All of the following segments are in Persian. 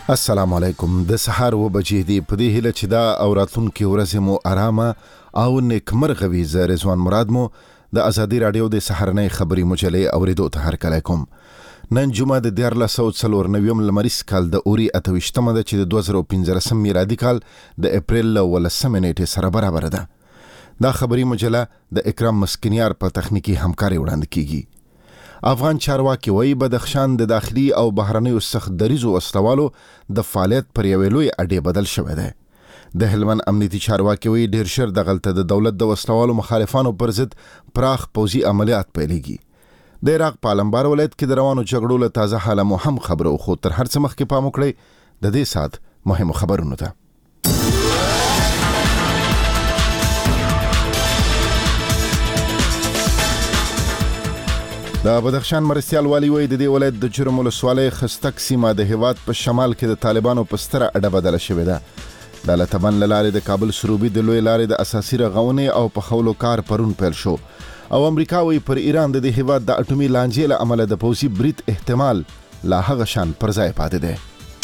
السلام علیکم. د سحر و بجې دی په دې هیله چې دا او راتلونکي ورځې مو آرامه او نیکمرغه وي. زه رضوان مراد مو د ازادي راډیو د سحرنۍ خبري مجلې اوریدو ته هرکلی کوم. نن جمعه د 1494 لمریز کال د اوري 28مه ده چې د 2015 میلادي کال د اپریل 18 نیټې سره برابر ده. دا خبري مجله د اکرام مسکنیار په تخنیکی همکاري وړاندې کیږي. افغان چارواکي وایي بدخشان د داخلي او بهرنیو سخت دریزو وسلوالو د فعالیت پر یوې لوی اډې بدل شوی دی. د هلمند امنیتي چارواکي وایي ډیر ژر دغلته د دولت د وسلوالو مخالفانو پر ضد پراخ پوځي عملیات پیلېږي. د عراق په علمبار ولایت کې د روانو جګړو له تازه حاله مو هم خبرو، خو تر هر څه مخکې پام وکړئ د دې ساعت مهمو خبرونو ته. د بدخشان مرستیال والی وایي د دې ولایت د جرم ولسوالۍ خستک سیمه د هیواد په شمال کې د طالبانو په ستره اډه بدله شوې ده. د لتبن له لارې د کابل سروبي د لوی لارې د اساسي رغونې او پخولو کار پرون پیل شو او امریکا وایي پر ایران د دې هیواد د اټومي لانجې له امله د پوځي برید احتمال لا هغه شان پر ځای پاتې دی.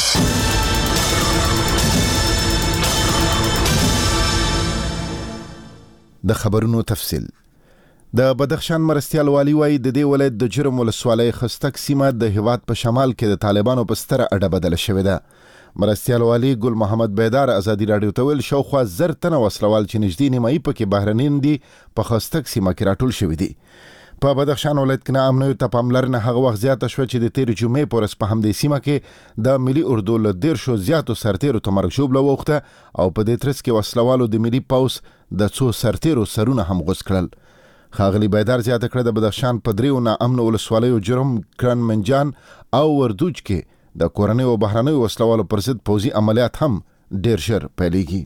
د خبرونو تفصیل. د بدخشان مرستیال والی وایي د دې ولایت د جرم ولسوالۍ خستک سیمه د هیواد په شمال کې د طالبانو په ستره اډه بدله شوې ده. مرستیال والی ګل محمد بیدار ازادي راډیو ته ویل شاوخوا 1000 تنه وسلوال چې نږدې نیمایي پکې بهرنیان دي په خستک سیمه کې راټول شوي دي. په بدخشان ولایت کې ناامنیو ته پاملرنه هغه وخت زیاته شوه چې د تېرې جمعې په ورځ په همدې سیمه کې د ملي اردو له 10 زیاتو سرتیرو ته مرګ ژوبله واوښته او په دې ترڅ کې وسلوالو د ملي پوځ د څو سرتیرو سرونه هم غوڅ کړل. ښاغلي بیدار زیاته کړه د بدخشان په دریو ناامنو ولسوالیو جرم، کرن منجان او وردوج کې د کورنیو او بهرنیو وسلوالو پر ضد پوځي عملیات هم ډیر ژر پیلېږي.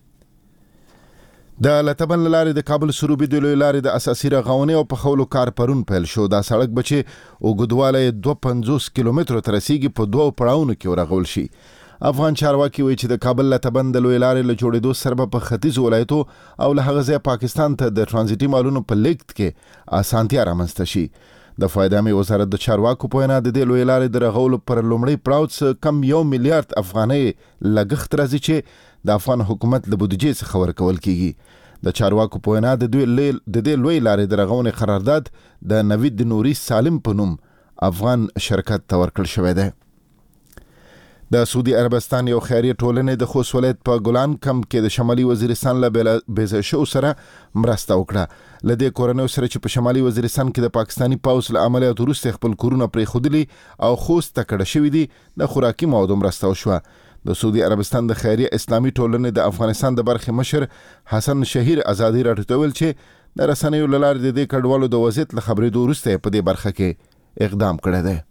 د لتبن له لارې د کابل سروبي د لوی لارې د اساسي رغونې او پخولو کار پرون پیل شو. دا سړک به چې اوږدوالی 250 کیلومترو ته رسیږي په 2 پړاوونو کې ورغول شي. افغان چارواکي وایي چې د کابل لتبن د لوی لارې له جوړېدو سره به په ختیځو ولایتو او له هغه ځایه پاکستان ته د ټرانزیټي مالونو په لیږد کې اسانتیا رامنځته شي. د فایده مې وزارت د چارواکو په وینا د دې لوی لارې د رغولو پر لومړی پړاو څه کم 1 میلیارډ افغانۍ لګښت راځي چې د افغان حکومت له بودیجې څخه ورکول کیږي. د چارواکو په وینا د دې لوی لارې د رغونې قرارداد د نوید نوري سالم په نوم افغان شرکت ته ورکړل شوی دی. د سعودي عربستان یو خیریه ټولنې د خوست ولایت په ګلان کم کې د شمالي وزیرستان له بېځای شوو سره مرسته وکړه. له دې کورنیو سره چې په شمالي وزیرستان کې د پاکستاني پوځ له عملیاتو وروسته خپل کورونه پرېښودلي او خوست ته کډه شوي دي، د خوراکي موادو مرسته وشوه. د سعودي عربستان د خیریه اسلامي ټولنې د افغانستان د برخې مشر حسن شهیر ازادي راډیو ته ویل چې د رسنیو له لارې د دې کډوالو د وضعیت له خبرېدو وروسته په دې برخه کې اقدام کړی دی.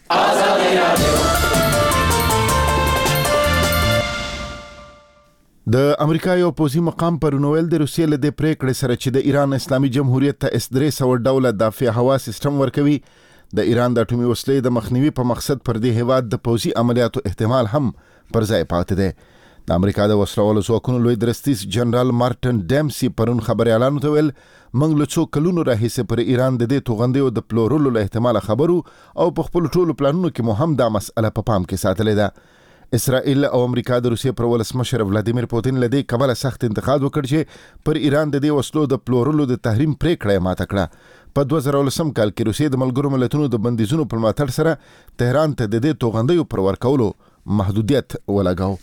د امریکا یو پوځي مقام پرون ویل د روسیې له دې پریکړې سره چې د ایران اسلامي جمهوریت ته S-300 ډوله دافع هوا سیستم ورکوي، د ایران د اټومي وسلې د مخنیوي په مقصد پر دې هیواد د پوځي عملیاتو احتمال هم پر ځای پاتې دی. د امریکا د وسلوالو ځواکونو لوی درستیز جنرال مارټن ډیمسي پرون خبریالانو ته ویل موږ له څو کلونو راهیسې پر ایران د دې توغندیو د پلورلو له احتماله خبرو او په خپلو ټولو پلانونو کې مو هم دا مسئله په پام کې ساتلې ده. اسرائیل او امریکا د روسیې پر ولسمشر ولادیمیر پوتین له دې کبله سخت انتقاد وکړ چې پر ایران د دې وسلو د پلورلو د تحریم پریکړه یې ماته کړه. په 2010 کال کې روسیې د ملګرو ملتونو د بندیزونو په ملاتړ سره تهران ته د دې توغندیو پر ورکولو محدودیت ولګاو.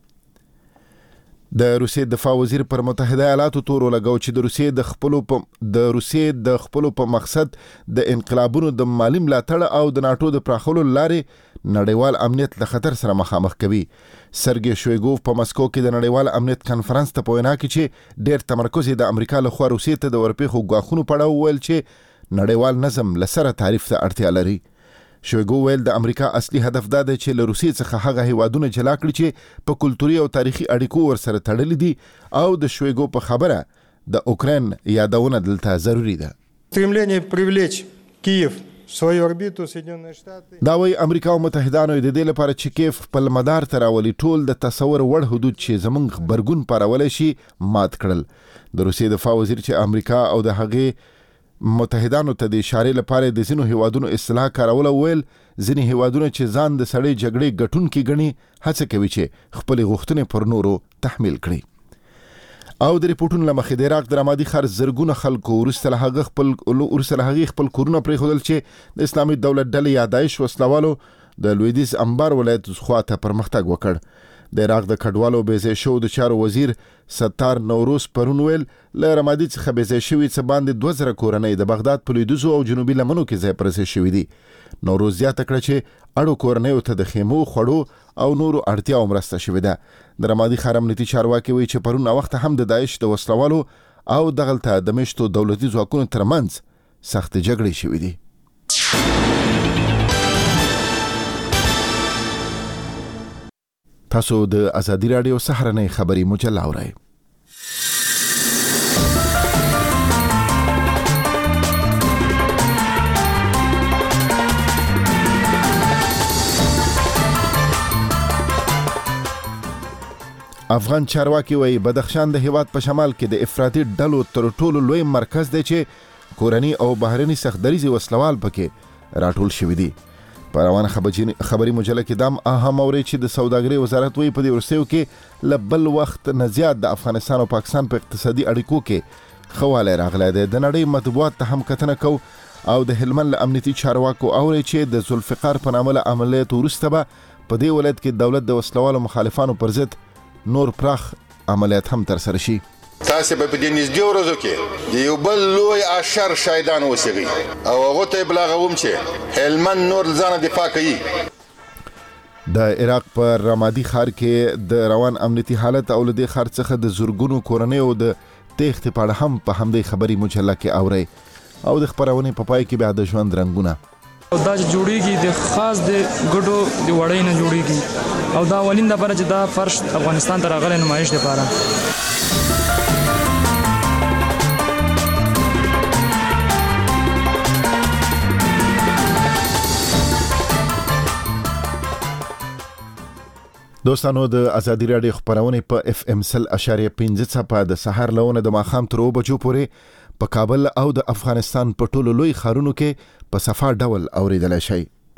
د روسیې دفاع وزیر پر متحده ایالاتو تور ولګاو چې د روسیې د خپلو په مقصد د انقلابونو د مالي ملاتړ او د ناټو د پراخولو لارې نړیوال امنیت له خطر سره مخامخ کوي. سرګي شویګوف په مسکو کې د نړیوال امنیت کانفرنس ته په وینا کې چې ډېر تمرکز د امریکا لخوا روسیې ته د ورپېښو ګواښونو په اړه وویل چې نړیوال نظم له سره تعریف ته اړتیا لري. شویګو ویل د امریکا اصلي هدف دا دی چې له روسیې څخه هغه هیوادونه جلا کړي چې په کلتوري او تاریخي اړیکو ورسره تړلي دي او د شویګو په خبره د اوکراین یادونه دلته ضروري ده. Стремление привлечь Киев в свою орбиту Соединенные Штаты. دا وایي امریکا او متحدانو د دې لپاره چې کیف خپل مدار ته راولي ټول د تصور وړ حدود چې زمونږ غبرګون پارولی شي مات کړل. د روسیې دفاع وزیر چې امریکا او د هغې متحدانو ته د اشارې لپاره د ځینو هیوادونو اصطلاح کارول او ویل ځینې هیوادونه چې ځان د سړې جګړې ګټونکي ګڼي هڅه کوي چې خپلې غوښتنې پر نورو تحمیل کړي. او د ریپورټونو له مخې د عراق د رمادي ښار زرګونه خلکو وروسته له هغې خپل کورونه پرېښودل چې د اسلامي دولت ډلې یا داعش وسلوالو د لویدیځ انبار ولایت خواته پرمختګ وکړ. د عراق د کډوالو بېځای شوو د چارو وزیر ستار نوروز پرون ویل له رمادي څخه بېځای شوي څه باندې 2000 کورنۍ د بغداد په لویدیځو او جنوبي لمنو کې ځای پر ځای شوي دي. نوروز زیاته کړه چې اړو کورنیو ته د خیمو خوړو او نورو اړتیاو مرسته شوې ده. د رمادي ښار امنیتي چارواکي وایي چې پرون وخت هم د داعش د وسلوالو او دغلته د میشتو دولتي ځواکونو ترمنځ سخت جګړې شوې دي. تاسو د ازادي راډیو سهارنۍ خبري مجله اورئ. افغان چارواکي وایي بدخشان د هیواد په شمال کې د افراطي ډلو تر ټولو لوی مرکز دی چې کورني او بهرني سختدریزي وسلوال پکې راټول شوي دي. په روانه خبري مجله کې دام اهم اوري چې د سوداګرۍ وزارت وایي په دې وروستیو کې له بل وخت نه زیات د افغانستان او پاکستان په اقتصادي اړیکو کې ښه والی راغلی دی. د نړۍ مطبوعات ته هم کتنه کو او د هلمند له امنیتي چارواکو اوري چې د ذوالفقار په نامه له عملیاتو وروسته به په دې ولایت کې دولت د وسلوالو مخالفانو پر ضد نور پراخ عملیات هم ترسره شي. تاسو په دې نږدې ورځو کې د یو بل لوی اشر شهیدان اوسېږي او هغه ته ابلاغوم چې هلمند نور ځان دفاع کوي. د عراق په رمادي ښار کې د روان امنیتي حالت او له دې ښار څخه د زرګونو کورنیو د تېښتې په اړه هم په همدې خبري مجله کې اورئ او د خپرونې په پای کې بیا د ژوند رنګونه. دا جوړیږي د خاص د ګډو د وړۍ نه جوړیږي او دا ولین د لپاره چې دا فرش افغانستان ته راغلی نمایش لپاره. دوستانو د ازادي راډیو خبرونه په FM 100.5 څخه د سحر لونه د ماخام تر 2 بجو پورې په کابل او د افغانستان په ټولو لوی ښارونو کې په صفا ډول اوریدلای شي.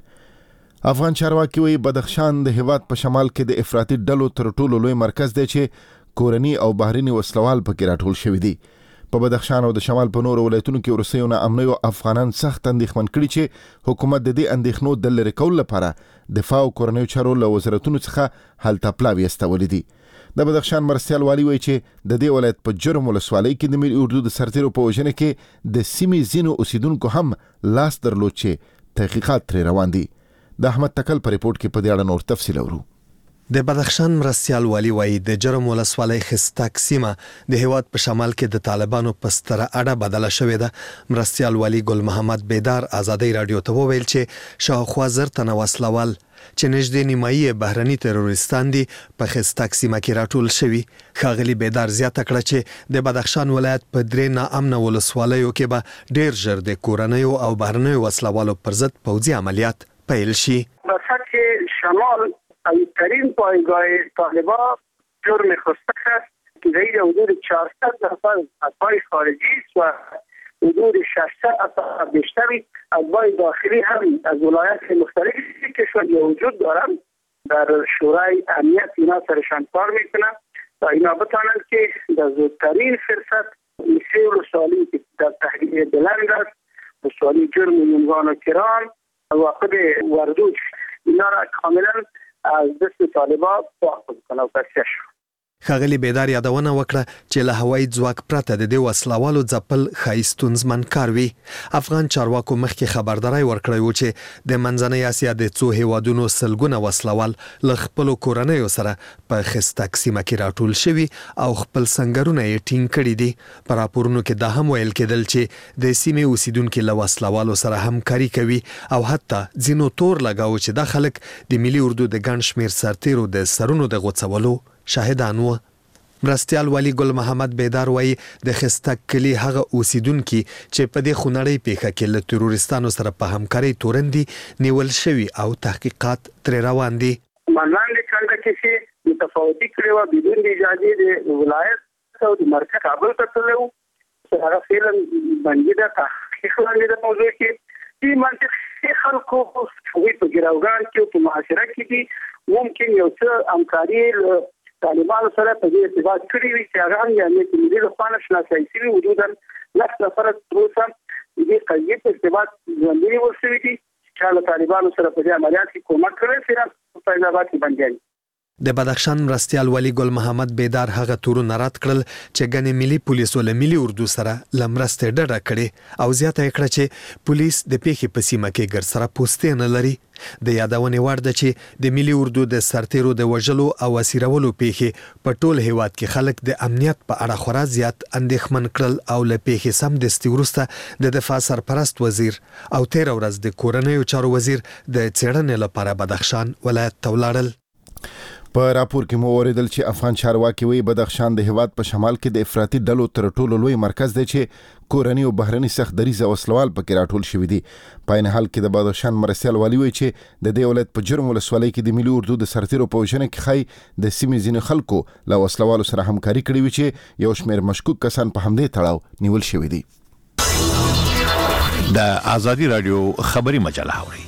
افغان چارواکي وایي بدخشان د هیواد په شمال کې د افراطي ډلو تر ټولو لوی مرکز دی چې کورني او بهرني وسلوال پکې راټول شوي دي. په بدخشان او د شمال په نورو ولایتونو کې وروستیو نا امنیو افغانان سخت اندېښمن کړي چې حکومت د دې اندېښنو د لرې کولو لپاره دفاع او کورنیو چارو له وزارتونو څخه هلته پلاوي استولي دي. د بدخشان مرستیال والی وایي چې د دې ولایت په جرم ولسوالۍ کې د ملي اردو د سرتیرو په وژنه کې د سیمې ځینو اوسیدونکو هم لاس درلود چې تحقیقات ترې روان دي. د احمد تکل په ریپورت کې په دې اړه نور تفصیل اورو. د بدخشان مرستیال والی وایي د جرم ولسوالۍ خستک سیمه د هیواد په شمال کې د طالبانو په ستره اډه بدله شوې ده. مرستیال والی ګل محمد بیدار ازادي رادیو ته وویل چې شاوخوا 1000 تنه وسلوال چې نږدې نیمایي بهرني تروریستان دي په خستک سیمه کې راټول شوي. ښاغلي بیدار زیاته کړه چې د بدخشان ولایت په 3 ناامنه ولسوالیو کې به ډیر ژر د کورنیو او بهرنیو وسلوالو پر ضد پوځي عملیات پیل شي. در سطح شمال قوی‌ترین پایگاه طالبان جرم خستک است که زیر حدود 400 نفر اتباع خارجی است و حدود 600 اتباع بیشتری اتباع داخلی هم از ولایات مختلف کشور وجود دارند. در شورای امنیت اینا سرشان کار میکنند تا اینا بتانند که در زودترین فرصت سه ولسوالی که در تحلیل بلند است، ولسوالی جرم یونگان و کران و خود وردوج، اینا را کاملا از دست طالبان پاک کنه او تصفیه شو. ښاغلي بیدار یادونه وکړه چې له هوایي ځواک پرته د دې وسلوالو ځپل ښایي ستونزمن کار وي. افغان چارواکو مخکې خبرداری ورکړی و چې د منځنۍ اسیا د څو هیوادونو سلګونه وسلوال له خپلو کورنیو سره په خستک سیمه کې راټول شوي او خپل سنګرونه یې ټینګ کړي دي. په راپورونو کې دا هم ویل کېدل چې د سیمې اوسیدونکي له وسلوالو سره همکاري کوي او حتی ځینو تور لګاو چې دا خلک د ملي اردو د ګڼ شمېر سرتیرو د سرونو د غوڅولو شاهدان وو. مرستیال والی ګل محمد بیدار وایي د خستک کلی هغه اوسیدونکي چې په دې خونړۍ پیښه کې له تروریستانو سره په همکارۍ تورن دي نیول شوي او تحقیقات ترې روان دي. مانند کنده کسی متفاوتی کړي و بدون اجازه د ولایت او د مرکز کابل ته تلو هغه فعلا باندې د خلانې د موضوع کې دې منطقي خلکو هغوی په ګراوګان کې او په معاشره کې دي ممکن یو څه همکاري طالبانو سره په دې ارتباط کړی وي چې هغه هم یعنې چې ملي لخوا شناسایی شوي حدودا 100 نفره تر اوسه دې قضیې په ارتباط ژوندي ورسوي دي چې له طالبانو سره په دې عملیات کې کومک کړی چې په فیض آباد کې بندیان د بدخشان مرستیال ولی ګل محمد بیدار هغه تورونه رد کړل چې ګڼې ملي پولیسو له ملي اردو سره له مرستې ډډه کړې او زیاته کړه چې پولیس د پیښې په سیمه کې ګرسره پوستې نه لري. د یادونې وړ ده چې د ملي اردو د سرتیرو د وژلو او اسیرولو پیښې په ټول هیواد کې خلک د امنیت په اړه خورا زیات اندېښمن کړل او له پیښې سمدستي وروسته د دفاع سرپرست وزیر او 13 ورځ د کورنیو چارو وزیر د څېړنې لپاره بدخشان ولایت ته ولاړل. په راپور کې مو اوریدل چې افغان چارواکي وایي بدخشان د هیواد په شمال کې د افراطي ډلو تر ټولو لوی مرکز دی چې کورنی او بهرني سخت دریځه وسلوال پکې راټول شوي دي. په عین حال کې د بدخشان مرستیال والي وایي چې د دې ولایت په جرم ولسوالۍ کې د ملي اردو د سرتیرو په وژنه کې خای د سیمې ځینې خلکو له وسلوالو سره همکاري کړې وي چې یو شمېر مشکوک کسان په همدې تړاو نیول شوي دي. د آزادي رادیو خبري مجله اوري.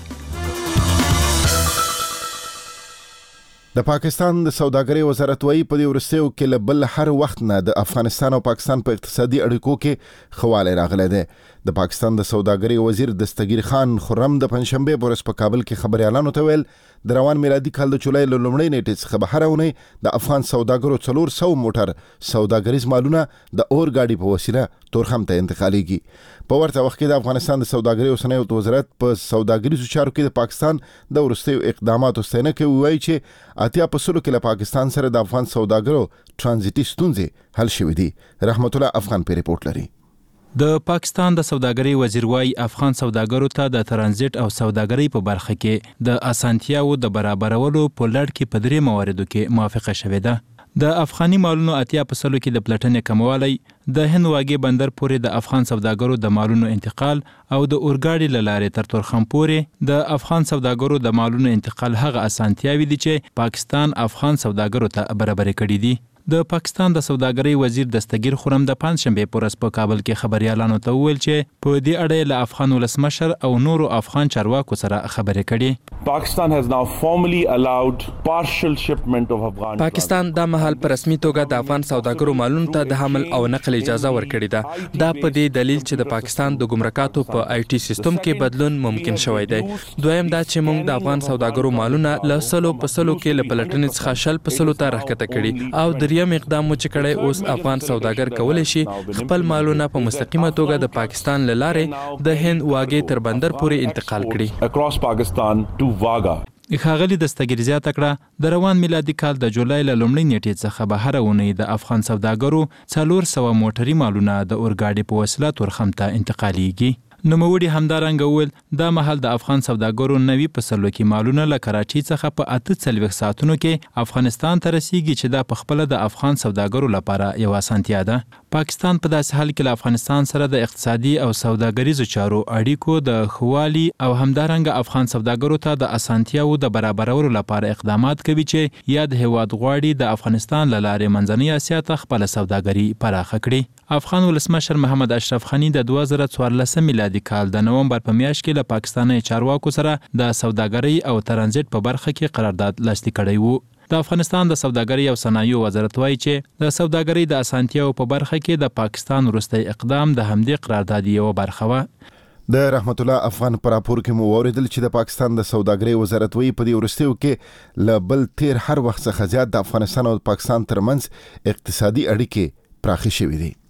د پاکستان د سوداګرۍ وزارت وايي په دې وروستیو کې له بل هر وخت نه د افغانستان او پاکستان په اقتصادي اړیکو کې خواله راغلی دی. د پاکستان د سوداګرۍ وزیر دستگیر خان خرم د پنځشنبه په ورځ په کابل کې خبريالانو ته ویل د روان میلادي کال د جولای له لومړۍ نیټې څخه به هر اونۍ د افغان سوداګرو 400 موټر سوداګریز مالونه د اور ګاډي په وسیله تورخم ته انتقالېږي. په ورته وخت کې د افغانستان د سوداګرۍ او صنایع وزارت په سوداګریزو چارو کې د پاکستان د وروستیو اقداماتو ستاینه کوي، وایي چې 80% کې له پاکستان سره د افغان سوداګرو ترانزیتي ستونزې حل شوې دي. رحمت الله افغان په ریپورت لري. د پاکستان د سوداګرۍ وزیر وايي افغان سوداګرو ته د ترانزیت او سوداګرۍ په برخه کې د اسانتیاو د برابرولو په لړ کې په درې مواردو کې موافقه شوې ده. د افغاني مالونو 80% کې د پلټنې کموالی، د هند واګې بندر پورې د افغان سوداګرو د مالونو انتقال او د اورګاډي له لارې تر تورخم پورې د افغان سوداګرو د مالونو انتقال هغه اسانتیاوي دي چې پاکستان افغان سوداګرو ته برابرې کړې دي. د پاکستان د سوداګرۍ وزیر دستگیر خرم د پنځشنبه په ورځ په کابل کې خبريالانو ته وویل چې په دې اړه له افغان ولسمشر او نورو افغان چارواکو سره خبرې کړي. Pakistan has now formally allowed partial shipment of Afghan. پاکستان د مهال په رسمي توګه د افغان سوداګرو مالونو ته د حمل او نقل اجازه ورکړې ده. دا په دې دلیل چې د پاکستان د ګمرکاتو په آی ټي سیستم کې بدلون ممکن شوی دی. دویم دا چې موږ د افغان سوداګرو مالونه له سلو په سلو کې له پلټنې څخه شل په سلو ته راښکته کړي او دریم اقدام مو چې کړی اوس افغان سوداګر کولی شي خپل مالونه په مستقیمه توګه د پاکستان له لارې د هند واګې تر بندر پورې انتقال کړي. Across Pakistan to Vaga. ښاغلي دستگیر زیاته کړه د روان میلادي کال د جولای له لومړۍ نیټې څخه به هره اونۍ د افغان سوداګرو 400 موټري مالونه د اورګاډي په وسیله تورخم ته انتقالېږي. نوموړي همدارنګه وویل دا مهال د افغان سوداګرو 90% کې مالونه له کراچۍ څخه په 48 ساعتونو کې افغانستان ته رسیږي چې دا په خپل د افغان سوداګرو لپاره یو اسانتیا ده. پاکستان په داسې حال کې له افغانستان سره د اقتصادي او سوداګریزو چارو اړیکو د خوالي او همدارنګه افغان سوداګرو ته د اسانتیاو د برابرولو لپاره اقدامات کوي چې یا د هیواد غواړي د افغانستان له لارې منځنۍ اسیا ته خپل سوداګري پراخه کړي. افغان ولسمشر محمد اشرف غنی د 2014 میلادي کال د نومبر په میاشت کې له پاکستاني چارواکو سره د سوداګرۍ او ترانزیت په برخه کې قرارداد لاسلیک کړی وو. د افغانستان د سوداګرۍ او صنایعو وزارت وایي چې د سوداګرۍ د اسانتیاو په برخه کې د پاکستان وروستی اقدام د همدې قرارداد یو برخه وه. د رحمت الله افغان پر راپور کې مو اوریدل چې د پاکستان د سوداګرۍ وزارت وایي په دې وروستیو کې له بل تیر هر وخت څخه زیات د افغانستان او پاکستان ترمنځ اقتصادي اړیکې پراخې شوې دي.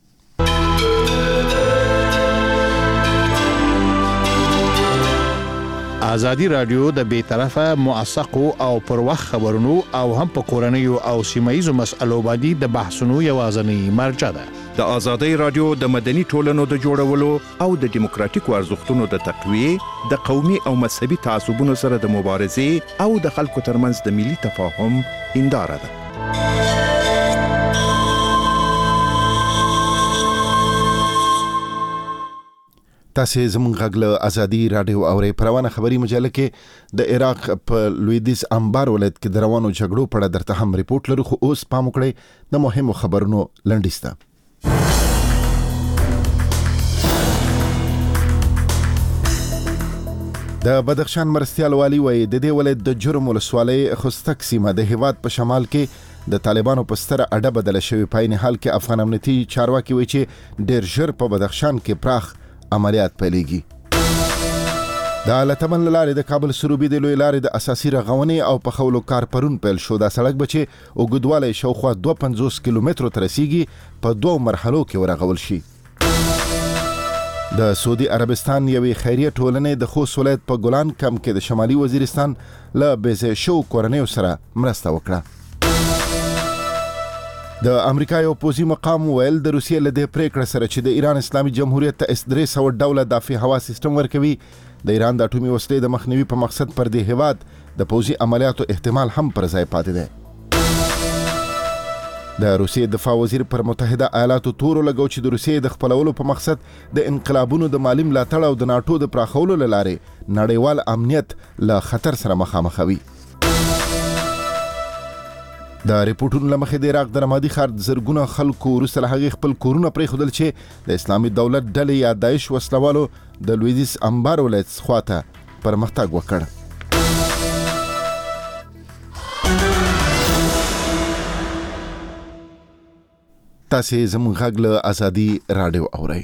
آزادی رادیو د بیطرفه موثقو او پر وخت خبرونو او هم په کورنیو او سیمایي مسألو باندې د بحثونو یوازینی مرجع ده. د آزادی رادیو د مدني ټولنو د جوړولو او د دیموکراتیکو ارزښتونو د تقویې، د قومي او مذهبي تعصبونو سره د مبارزې او د خلکو ترمنځ د ملي تفاهم هنداره ده. تاسې زموږ غږ له آزادي رادیو اورئ. په روانه خبري مجله کې د عراق په لویدیځ انبار ولایت کې د روانو جګړو په اړه درته هم ریپورت لرو، خو اوس پام وکړئ د مهمو خبرونو لنډیز ته. د بدخشان مرستیال والی وایي د دې ولایت د جرم ولسوالۍ خوستک سیمه د هیواد په شمال کې د طالبانو په ستره اډه بدله شوې. په عین حال کې افغان امنیتي چارواکي وایي چې ډېر ژر په بدخشان کې پراخ عملیات پیلېږي. د لتمن له لارې د کابل سروبي د لوی لارې د اساسي رغونې او پخولو کار پرون پیل شو. دا سړک به چې اوږدوالی شاوخوا 250 کیلومترو ته رسیږي په 2 مرحلو کې ورغول شي. د سعودي عربستان یوې خیریه ټولنې د خوست ولایت په ګلان کم کې د شمالي وزیرستان له بېځای شوو کورنیو سره مرسته وکړه. د امریکا یو پوځي مقام ویل د روسیې له دې پریکړه سره چې د ایران اسلامي جمهوریت ته S-300 ډوله دافع هوا سیستم ورکوي د ایران د اټومي وسلې د مخنیوي په مقصد پر دې هیواد د پوځي عملیاتو احتمال هم پر ځای پاتې دی. د روسیې دفاع وزیر پر متحده ایالاتو تورو لګو چې د روسیې د خپلولو په مقصد د انقلابونو د مالي ملاتړ او د ناټو د پراخولو له لارې نړیوال امنیت له خطر سره مخامخوي. د ریپورټونو له مخې د عراق د رمادي ښار زرګونه خلکو وروسته له هغې خپل کورونه پرېښودل چې د اسلامي دولت ډلې یا داعش وسلوالو د لویدیځ انبار ولایت خواته پرمختګ وکړ. تاسې زموږ غږ له ازادي راډیو اورئ.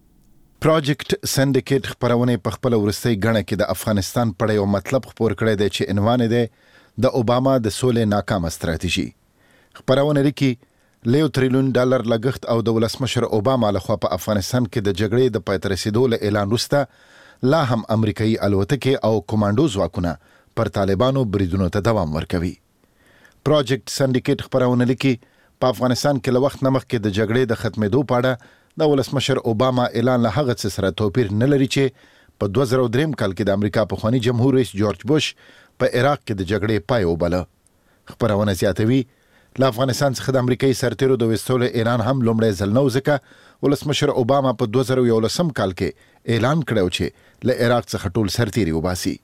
پروجیکټ سنډیکیټ خپرونې په خپله وروستۍ ګڼه کې د افغانستان په اړه یو مطلب خپور کړی دی چې عنوان دی د اوباما د سولې ناکامه ستراتیژي. خپرونه لیکي $1 تریلیون لګښت او د ولسمشر اوباما لخوا په افغانستان کې د جګړې د پای ته رسیدو له اعلان وروسته لا هم امریکایي الوتکې او کمانډو ځواکونه پر طالبانو بریدونو ته دوام ورکوي. پروجیکټ سنډیکیټ خپرونه لیکي په افغانستان کې له وخت نه مخکې د جګړې د ختمېدو په اړه د ولسمشر اوباما اعلان له هغه څه سره توپیر نه لري چې په 2003 کال کې د امریکا پخواني جمهور رئیس جورج بوش په عراق کې د جګړې پای وبله. خپرونه زیاتوي له افغانستان څخه د امریکایي سرتیرو د ویستلو اعلان هم لومړی ځل نه و، ځکه ولسمشر اوباما په 2011 کال کې اعلان کړی چې له عراق څخه ټول سرتیري وباسي.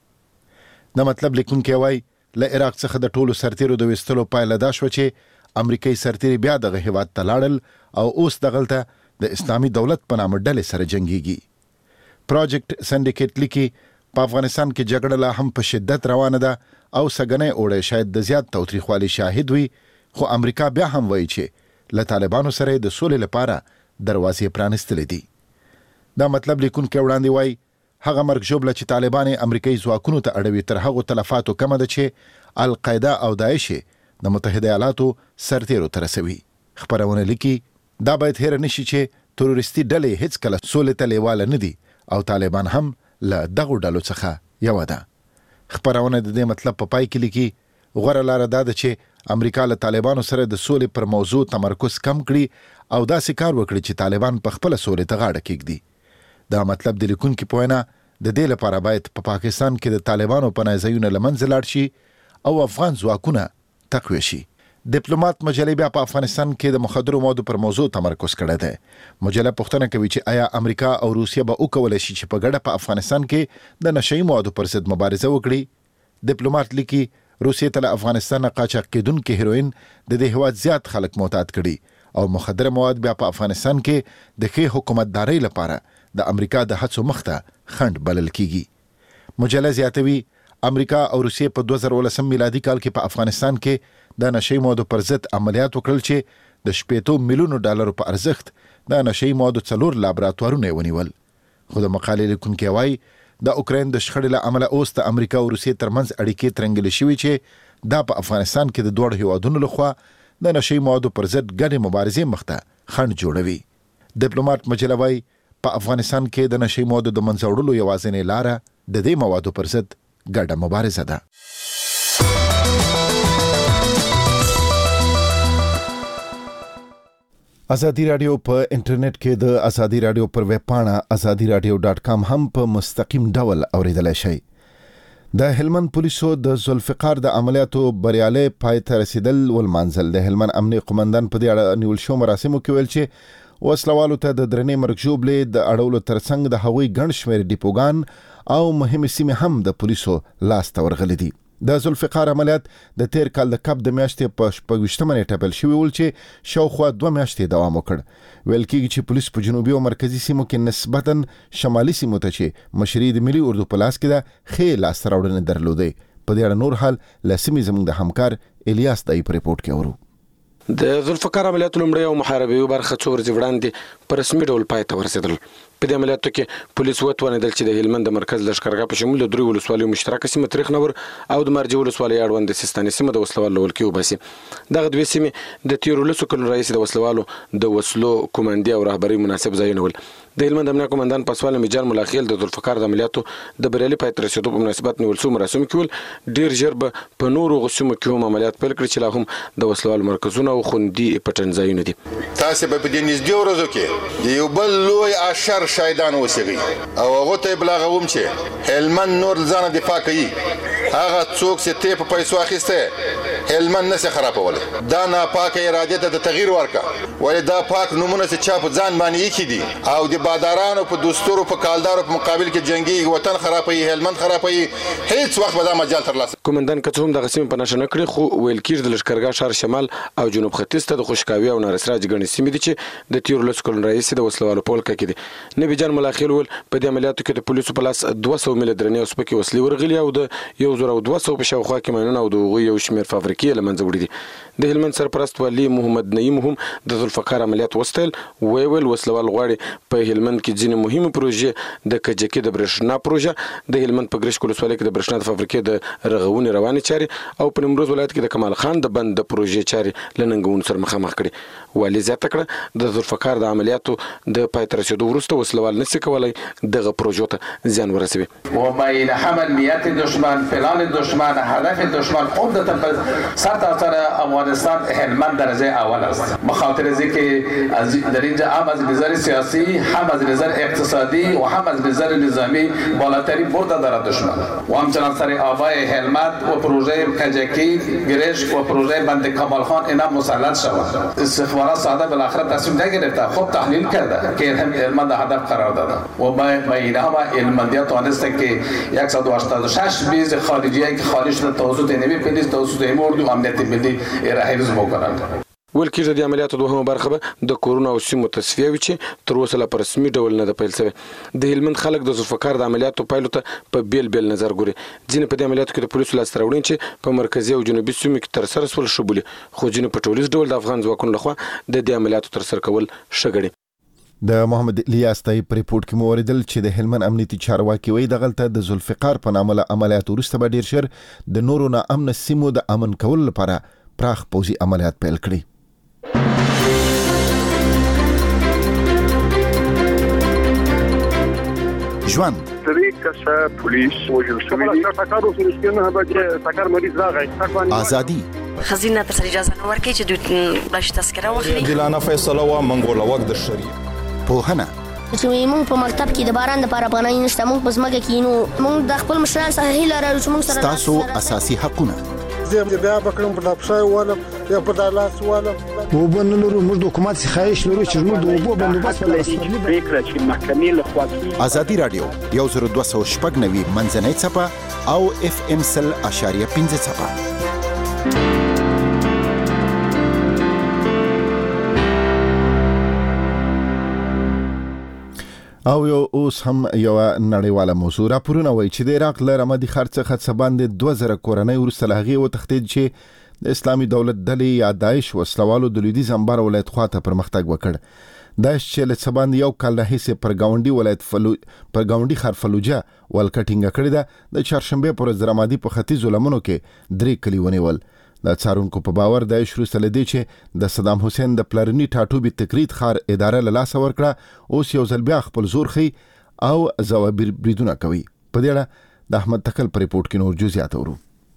د مطلب لیکونکی وایي له عراق څخه د ټولو سرتیرو د ویستلو پایله دا شوه چې امریکایي سرتیري بیا دغه هیواد ته لاړل او اوس دغلته د اسلامي دولت په نامه ډلې سره جنګیږي. پروجیکټ سنډیکیټ لیکي په افغانستان کې جګړه لا هم په شدت روانه ده او سګنی اوړی شاید د زیات تاوتریخوالي شاهد وي، خو امریکا بیا هم وایي چې له طالبانو سره د سولې لپاره دروازې پرانستلې دي. دا مطلب لیکونکی وړاندې وایي هغه مرګ ژوبله چې طالبان امریکایي ځواکونو ته اړوي تر هغو تلفاتو کمه ده چې القاعده او داعش د متحده ایالاتو سرتیرو ته رسوي. خپرونه لیکي دا باید هېره نشي چې تروریستي ډلې هیڅکله سولې ته لیواله نه دي او طالبان هم له دغو ډلو څخه یوه ده. خپرونه د دې مطلب په پای کې لیکي غوره لاره دا ده چې امریکا له طالبانو سره د سولې پر موضوع تمرکز کم کړي او داسې کار وکړي چې طالبان په خپله سولې ته غاړه کېږدي. دا مطلب د لیکونکي په وینا د دې لپاره باید په پاکستان کې د طالبانو پناه ځایونه له منځه لاړ شي او افغان ځواکونه تقویه شي. ډیپلوماټ مجلې بیا په افغانستان کې د مخدرو موادو پر موضوع تمرکز کړی دی. مجله پوښتنه کوي چې آیا امریکا او روسیه به وکولی شي چې په ګډه په افغانستان کې د نشهیي موادو پر ضد مبارزه وکړي. ډیپلوماټ لیکي روسیې ته له افغانستان قاچاق کېدونکي هیروین د دې هیواد زیات خلک معتاد کړي او مخدره مواد بیا په افغانستان کې د ښې حکومتدارۍ لپاره د امریکا د هڅو مخته خنډ بلل کیږي. مجله زیاتوي امریکا او روسیې په 2019 میلادي کال کې په افغانستان کې د نشهیي موادو پر ضد عملیات وکړل چې د $80 میلیونو په ارزښت د نشهیي موادو 4 لابراتوارونه یې ونیول. خو د مقالې لیکونکی وایي د اوکراین د شخړې له امله اوس د امریکا او روسیې ترمنځ اړیکې ترنګلې شوي چې دا په افغانستان کې د دواړو هیوادونو لخوا د نشهیي موادو پر ضد ګډې مبارزې مخته خنډ جوړوي. ډیپلوماټ مجله وایي په افغانستان کې د نشهیي موادو د منځه وړلو یوازینۍ لاره د دې موادو پر ضد ګډه مبارزه ده. ازادي راډیو په انټرنیټ کې د ازادي راډیو پر ویب پاڼه azadiradio.com هم په مستقیم ډول اوریدلای شئ. د هلمند پولیسو د ذوالفقار د عملیاتو بریالي پای ته رسیدل ولمانځل. د هلمند امنیه قومندان په دې اړه نیول شو مراسمو کې ویل چې وسلوالو ته د درنې مرګ ژوبلې د اړولو ترڅنګ د هغوی ګڼ شمېر ډیپوګان او مهمې سیمې هم د پولیسو لاس ته ورغلي دي. د ذوالفقار عملیات د تیر کال د کب د میاشتې په 28 نیټه پیل شوی ول چې شاوخوا 2 میاشتې دوام وکړ. ویل کېږي چې پولیس په جنوبي او مرکزی سیمو کې نسبتاً شمالي سیمو ته چې مشري د ملي اردو په لاس کې ده ښې لاسته راوړنې درلودې. په دې اړه نور حال له سیمې زموږ د همکار الیاس دای په ریپورت کې اورو. د ذوالفقار عملیاتو لومړی او محاربې برخه څو ورځې وړاندې په رسمي ډول پای ته ورسېدل. په دې عملیاتو کې پولیس وتوانېدل چې د هلمند د مرکز لښکرګاه په شمول د 3 ولسوالیو مشترکه سیمه تاریخ نور او د مرجع ولسوالۍ اړوند د سیستاني سیمه د وسلوال لول کې وباسي. دغه دوه سیمې د 13 کلونو رئیس د وسلوالو د وسلو کوماندي او رهبري مناسب ځایونه ول. د هلمند امنیه قومندان پاسوال میجان ملاخیل د ذوالفقار د عملیاتو د بریالي پای ته رسېدو په مناسبت نیول شوي مراسمو کې ول ډیر ژر به په نورو سیمو کې هم عملیات پیل کړي چې لا هم د وسلوالو مرکزونه او خوندي پټن ځایونه دي. تاسو به په دې نږدې ورځو کې یو بل لوی اشر شهیدان اوسئ او هغه ته بلاغوم چې هلمند نور ځان دفاع کوي. هغه څوک چې ته په پیسو اخیسته هلمند نه خرابول دا ناپاکه اراده ته تغییر ورکا ولې دا پاک نمونه چې چا په ځان باندې یې کړي او د بادارانو په دستورو په کالدارو په مقابل کې جنگي وطن خرابوي هلمند خرابوي هیڅ وخت به دا مجال ترلاسه. کومندان کڅوم د غسیم په نشه نکړي خو ویل کېږي د لښکرګاه شهر شمال او جنوب ختیځ ته د خوشکاوي او نارسراج غني سیمې دي چې د 13 کلونو رئیس د وسلوالو په ولکه کې دي. نبی جان ملاخیل ول په دې عملیاتو کې د پولیسو په لاس 200 ملي درنې او سپکې وسلې ورغلي او د 1200 په شاوخوا کې ماینونه او د هغوی یو شمېر فابریکې له منځه وړي دي. د هلمند سرپرست والي محمد نعیم هم د ذوالفقار عملیات وستایل. ویل وسلوال غواړي په هلمند کې ځینې مهمه پروژې د کجکي د برېښنا پروژه د هلمند په ګرشک ولسوالۍ کې د برېښنا د فابریکې د رغونې روانې چاري او په نیمروز ولایت کې د کمال خان د بند د پروژې چاري له ننګونو سره مخامخ کړي. والي زیاته کړه د ذوالفقار د عملیاتو د پای ته رسېدو وروسته وسلوال نشي کولای دغه پروژو ته زیان ورسوي. و بین حمل نیت دشمن پلان دشمن هدف دشمن عمدتا سرتاسر افغانستان هلمند درجه اول است. بخاطر اینکه در اینجا هم از نظر سیاسی هم از نظر اقتصادی و هم از نظر نظامی بالاترین برده دارد دشمن و همچنان سر آبای هلمند و پروژه کجکی گرشک و پروژه بند کمال خان اینا مسلط شود. استخبارات ساده بالاخره تصمیم نگرفته خب تحلیل کرده که هلمند هدف قرار داده و با اینا هم هلمندی‌ها توانسته که 186 بیز خارجیه که خارج شده توسط نوی پلیس توسط اردو امنیت ملی را حفظ بکنند. ویل کېږي د عملیاتو دوهمه برخه به د کورونو او سیمو تصفیه وي چې تر اوسه لا په رسمي ډول نه ده پیل شوې. د هلمند خلک د ذوالفقار د عملیاتو پایلو ته په بیل بیل نظر ګوري. ځینې په دې عملیاتو کې د پولیسو لاسته راوړنې چې په مرکزي او جنوبي سیمو کې ترسره شول ښه بولي خو ځینې په ټولیز ډول د افغان ځواکونو لخوا د دې عملیاتو ترسره کول ښه ګڼي. د محمد الیاس طیب په ریپورت کې مو اوریدل چې د هلمند امنیتي چارواکي وایي دغلته د ذوالفقار په نامه عملیات وروسته به ډیر ژر د نورو ناامنه سیمو د امن کولو لپاره پراخ پوځي عملیات پیل کړي. ژوند ازادي خزینه تر اجازه نه ورکړي چې دوی بلش تذکره واخلي. ګلانه فیصله وا منګوله وخت د شریعه پوهنه چې موږ په مکتب کې د باران لپاره افغانۍ نشته موږ په ځمکه کې نو موږ د خپل مشران څخه هیله لرو چې موږ سره تاسو اساسي حقونه زه بیا بکرم په دپشای ولم یا په دالاس ولم وبنلو موږ د حکومت خواهش لرو چې موږ د اوبو بندوبست ولرو فکر چې محکمې له خوا ازادي رادیو 1290 منځنۍ صفه او FM 100.5 صفه. او یو اوس هم یو نړیواله موضوع راپورونه وایي چې د عراق له رمادي ښار څخه څه باندې 2000 کورنۍ وروسته له هغې وتښتېد چې د اسلامي دولت ډلې یا داعش وسلوالو د لویدیځ انبار ولایت خواته پرمختګ وکړ. داعش چې له څه باندې یو کال راهیسې پر ګاونډي ښار فلوجه ولکه ټینګه کړې ده د چهارشنبې په ورځ د رمادي په ختیځو لمنو کې 3 کلي ونیول. د څارونکو په باور داعش وروسته له دې چې د صدام حسین د پلرني ټاټوبي تقرید ښار اداره له لاسه ورکړه اوس یو ځل بیا خپل زور ښیي او ځوابي بریدونه کوي. په دې اړه د احمد تکل په ریپورت کې نور جزئیات اورو.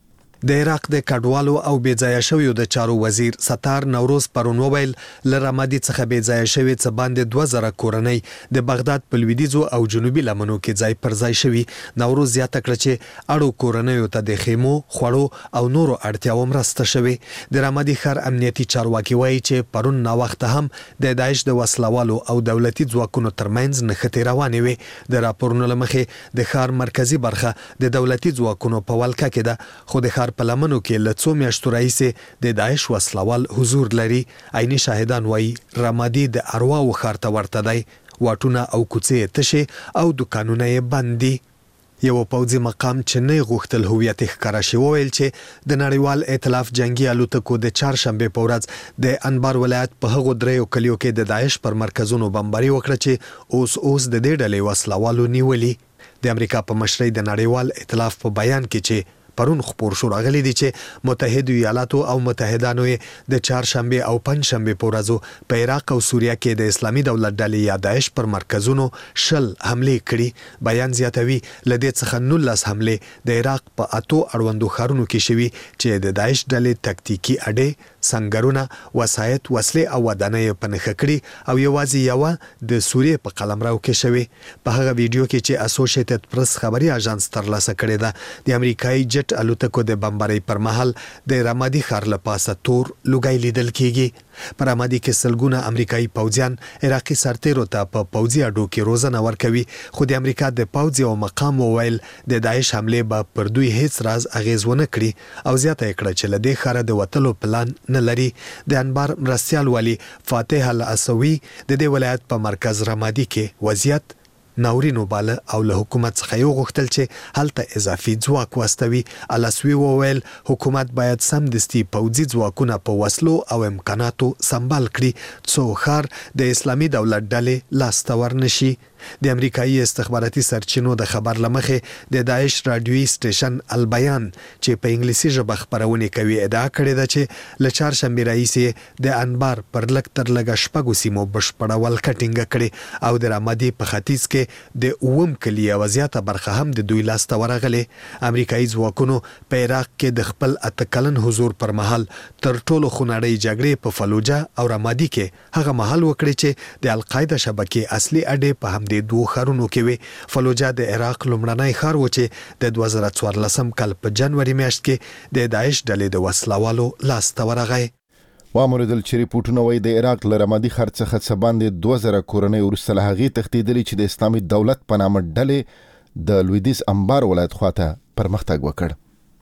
د عراق د کډوالو او بیځایه شویو د چارو وزیر ستار نوروز پرون وویل له رمادي څخه بیځایه شوی څه باندې 2000 کورنۍ د بغداد په لویدیځو او جنوبي لمنو کې ځای پر ځای شوي. نوروز زیاته کړه چې اړو کورنیو ته د خیمو، خوړو او نورو اړتیاو مرسته شوې. د رمادي ښار امنیتي چارواکي وایي چې پرون ناوخته هم د داعش د وسلوالو او دولتي ځواکونو ترمنځ نښتې روانې وې. د راپورونو له مخې د ښار مرکزي برخه د دولتي ځواکونو په ولکه کې ده، خو د ښار په لمنو کې له څو میاشتو راهیسې د داعش وسلوال حضور لري. عیني شاهدان وایي رمادي د ارواو ښار ته ورته دی. واټونه او کوڅې تشې او دکانونه یې بند دي. یو پوځي مقام چې نه غوښتل هویت ښکاره شي وویل چې د نړیوال ائتلاف جنگي الوتکو د چهارشنبه په ورځ د انبار ولایت په هغو دریو کلیو کې د داعش پر مرکزونو بمباري وکړه چې اوس د دې ډلې وسلوالو نیولي. د امریکا په مشرۍ د نړیوال ائتلاف په بیان کې چې پرون خبر شو راغلي دي چې متحده ایالاتو او متحدانو د چهارشنبه او پنځشنبه په ورځو په عراق او سوریه کې د اسلامي دولت ډلې یا داعش پر مرکزونو 10 حملې کړي. بیان زیاتوي لدې څخه 19 حملې د عراق په 8 اړوندو ښارونو کې شوي چې د داعش ډلې تکتیکي اډې، سنگرونه، وسایط، وسلې او ودانۍ په نښه کړي او یوازې یو د سوریه په قلمرو کې شوی. په هغه ویډیو کې چې اسوسییټډ پریس خبري اژانس ترلاسه کړی ده د امریکایي الوتکو د بمبارۍ پر مهال د رمادي ښار له پاسه تور لوګی لیدل کیږي. په رمادي کې سلګونه امریکایي پوځیان عراقي سرتیرو ته په پوځي اډو کې روزنه ورکوي، خو د امریکا د پوځ یو مقام وویل د داعش حملې به پر دوی هیڅ راز اغیز ونه کړي او زیاته کړه چې له دې ښاره د وتلو پلان نه لري. د انبار مرستیال والی فاتح الاسوي د دې ولایت په مرکز رمادي کې وضعیت ناورین وباله او له حکومت څخه یو غوښتل چې هلته اضافي ځواک واستوي. الاسوي وویل حکومت باید سمدستي پوځي ځواکونه په وسلو او امکاناتو سمبال کړي څو ښار د اسلامي دولت ډلې لاسته ورنشي. د امریکایي استخباراتي سرچینو د خبر لمخې د داعش رادیوي سټیشن البیان چې په انګلیسي ژبه خبرونه کوي ادعا کړې ده چې له چهارشنبه راهیسې د انبار پر لږ تر لږه شپږو سیمو بشپړه ولکه ټینګه کړې او د رمادي په ختیځ کې د اووم کلي یوه زیاته برخه هم د دوی لاسته ورغلې. امریکایي ځواکونو په عراق کې د خپل 8 کلن حضور پر مهال تر ټولو خونړۍ جګړې په فلوجه او رمادي کې هغه مهال وکړي چې د القاعده شبکې اصلي اډې په هم د دوه ښارونو کې وي. فلوجه د عراق لومړنی ښار و چې د 2014 کال په جنوري میاشت کې د داعش ډلې د وسلوالو لاسته ورغی. واموریدل چې ریپورټونه وایي د عراق له رمادي ښار څخه څه باندې 2000 کورنۍ وروسته له هغې تښتېدلې چې د اسلامي دولت په نامه ډلې د لویدیځ انبار ولایت خواته پرمختګ وکړ.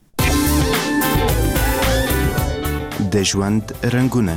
د ژوند رنګونه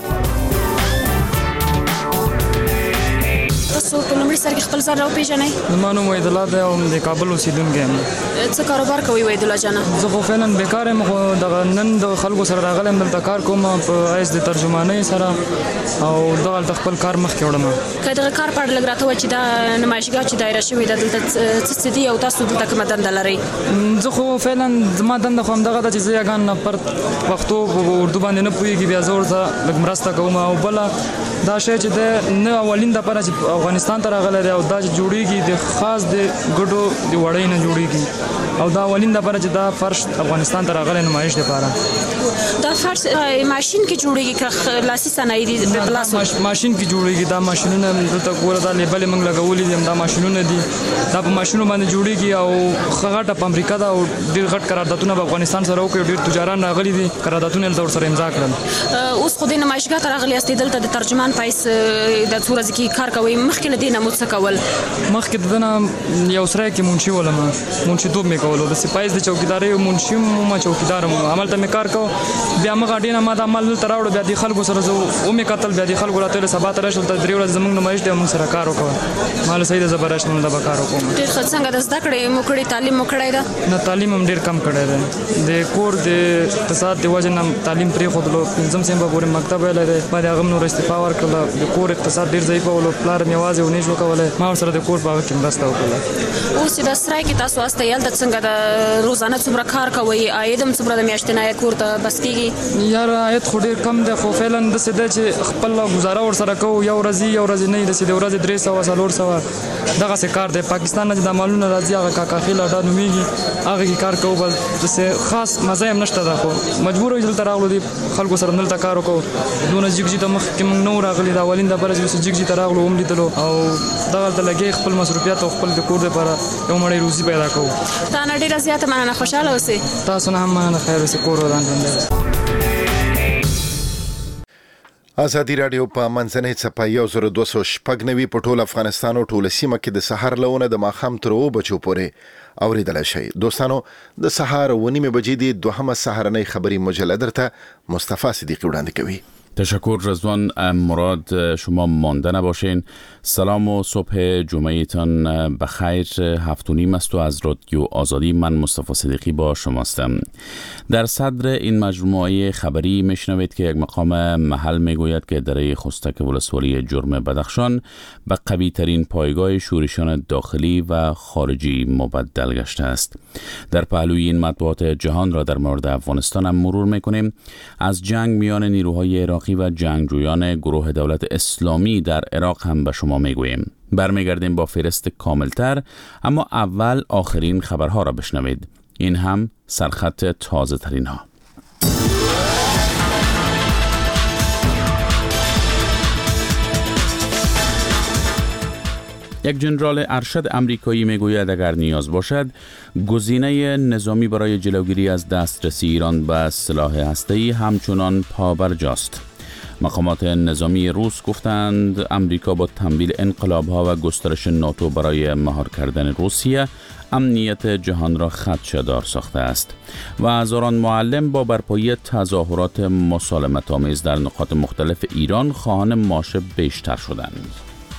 تاسو په لومړي سر کې خپل ځان راوپېژنئ؟ زما نوم وحید الله دی او د کابل اوسېدونکی یم. څه کاروبار کوئ وحید الله جانه؟ زه خو فعلا بیکار یم، خو دغه نن د خلکو سره راغلی یم، دلته کار کوم په حیث د ترجمانۍ سره او دغلته خپل کار مخکې وړم. که دغه کار په اړه لږ راته ووایه چې دا نمایشګاه چې دایره شوې ده دلته څه دي او تاسو دلته کومه دنده لرئ؟ زه خو فعلا زما دنده خو همدغه ده چې زه یګان نفر پښتو په اردو باندې نه پوهېږي، بیا زه ورته لږ مرسته کوم او بله دا شی چې د نه اولین دپاره چې افغانستان ته راغلی دی او دا چې جوړېږي د خاص د ګډو د وړۍ نه جوړېږي او دا اولین دپاره چې دا فرش افغانستان ته راغلی نمایش دپاره. دا فرش ماشین کې جوړېږي که لاسي صنایع دي په لاس؟ ماشین کې جوړېږي. دا ماشینونه دلته ګوره دا لیبلې موږ لګولي دي، دا ماشینونه دي، دا په ماشینو باندې جوړېږي او ښه غټه فابریکه ده او ډېر غټ قراردادونه به افغانستان سره وکړي. ډېر تجاران راغلي دي، قراردادونه یې ورسره امضا کړل. اوس خو دې نمایشګاه ته راغلي یاستئ، دلته د ترجمان په حیث د څو ورځې کې کار کوئ. مخکې له دې نه مو څه کول؟ مخکې د ده نه یو سرای کې منشي ولم، منشیتوب مې کولو، د سپایز د چوکیدارۍ منشي ما چوکیدار م، هملته مې کار کوو. بیا مغه اډې نه ما دا عمل دلته راوړو، بیا دې خلکو سره زه ومې کتل، بیا دې خلکو راته ویل سبا ته راشئ، دلته 3 ورځې زموږ نمایش دی او موږ سره کار وکړه. ما له صحیح ده زه به راشم، دلته به کار وکړم. ډېر ښه. څنګه د زده کړې مو کړې، تعلیم مو کړی ده؟ نه، تعلیم هم ډېر کم کړی دی. د کور د اقتصاد د وجې نه تعلیم پرېښودلو. 5م صنف پورې مکتب ویلی دی، بعد هغه هم نور استعفا ورکړه کړل د کور اقتصاد ډیر ضعیف او پلار مې واځي ونی شو کولای ما سره د کور په کې مرسته وکړه. اوس د سرای کې تاسو واستې یل د څنګه د روزانه څومره کار کوي عاید هم څومره د میاشتنۍ کور ته بس کیږي؟ یار عاید خو ډیر کم دی خو فعلا د سده چې خپل گزاره ور سره کو یو ورځ نه د سده ورځ 300 دغه څه کار دی. پاکستان نه د مالونو راځي هغه کاکا خیل اډا نومیږي هغه کې کار کوو بس د خاص مزه هم نشته دا خو مجبور یو تل راغلو دي خلکو سره نل تا کار وکړو دونه جګجی ته مخ کې موږ نو راغلي دا ولین د برج وسه جګجی ته راغلو هم لیدلو او دغه د لګي خپل مصروفیات او خپل د کور لپاره یو مړی روزي پیدا کوو. تا نه ډیره زیاته مننه خوشاله اوسئ. تاسو نه هم مننه خیر اوسئ کور ودان باندې. ازادي رادیو په منځنۍ څپه 1290 په ټول افغانستان او ټول سیمه کې د سحر لونه د ماخام تر 2 بجو پورې اوریدل شي. دوستانو د سحر 9 بجې د دوهمه سحرنۍ خبری مجله درته مصطفی صدیقی وړاندې کوي. تشکر رضوان مراد. شما مانده نباشین. سلام و صبح جمعهتان بخیر. 7:30 است و از رادیو آزادی من مصطفی صدیقی با شماستم. در صدر این مجموعه خبری میشنوید که یک مقام محل میگوید که دره خستک ولسوالی جرم بدخشان به قوی ترین پایگاه شورشیان داخلی و خارجی مبدل گشته است. در پهلوی این مطبوعات جهان را در مورد افغانستان هم مرور میکنیم. از جنگ میان نیروهای عراقی و جنگجویان گروه دولت اسلامی در عراق هم به شما میگوییم. برمیگردیم با فهرست کاملتر اما اول آخرین خبرها را بشنوید. این هم سرخط تازه ترین ها. یک جنرال ارشد آمریکایی میگوید اگر نیاز باشد گزینه نظامی برای جلوگیری از دسترسی ایران به سلاح هسته‌ای همچنان پابرجاست. مقامات نظامی روس گفتند آمریکا با تمویل انقلاب‌ها و گسترش ناتو برای مهار کردن روسیه امنیت جهان را خدشه‌دار ساخته است و هزاران معلم با برپایی تظاهرات مسالمت‌آمیز در نقاط مختلف ایران خواهان معاش بیشتر شدند.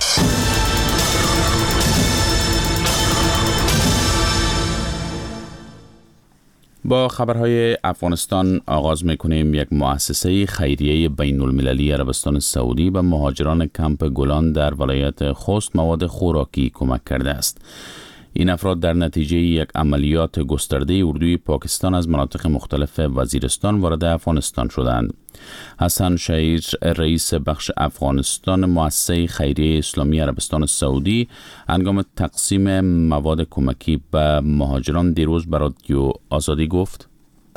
با خبرهای افغانستان آغاز می‌کنیم. یک مؤسسه خیریه بین المللی عربستان سعودی به مهاجران کمپ گلان در ولایت خوست مواد خوراکی کمک کرده است. این افراد در نتیجه یک عملیات گسترده اردوی پاکستان از مناطق مختلف وزیرستان وارد افغانستان شدند. حسن شعیر رئیس بخش افغانستان مؤسسه خیریه اسلامی عربستان سعودی هنگام تقسیم مواد کمکی به مهاجران دیروز به رادیو آزادی گفت: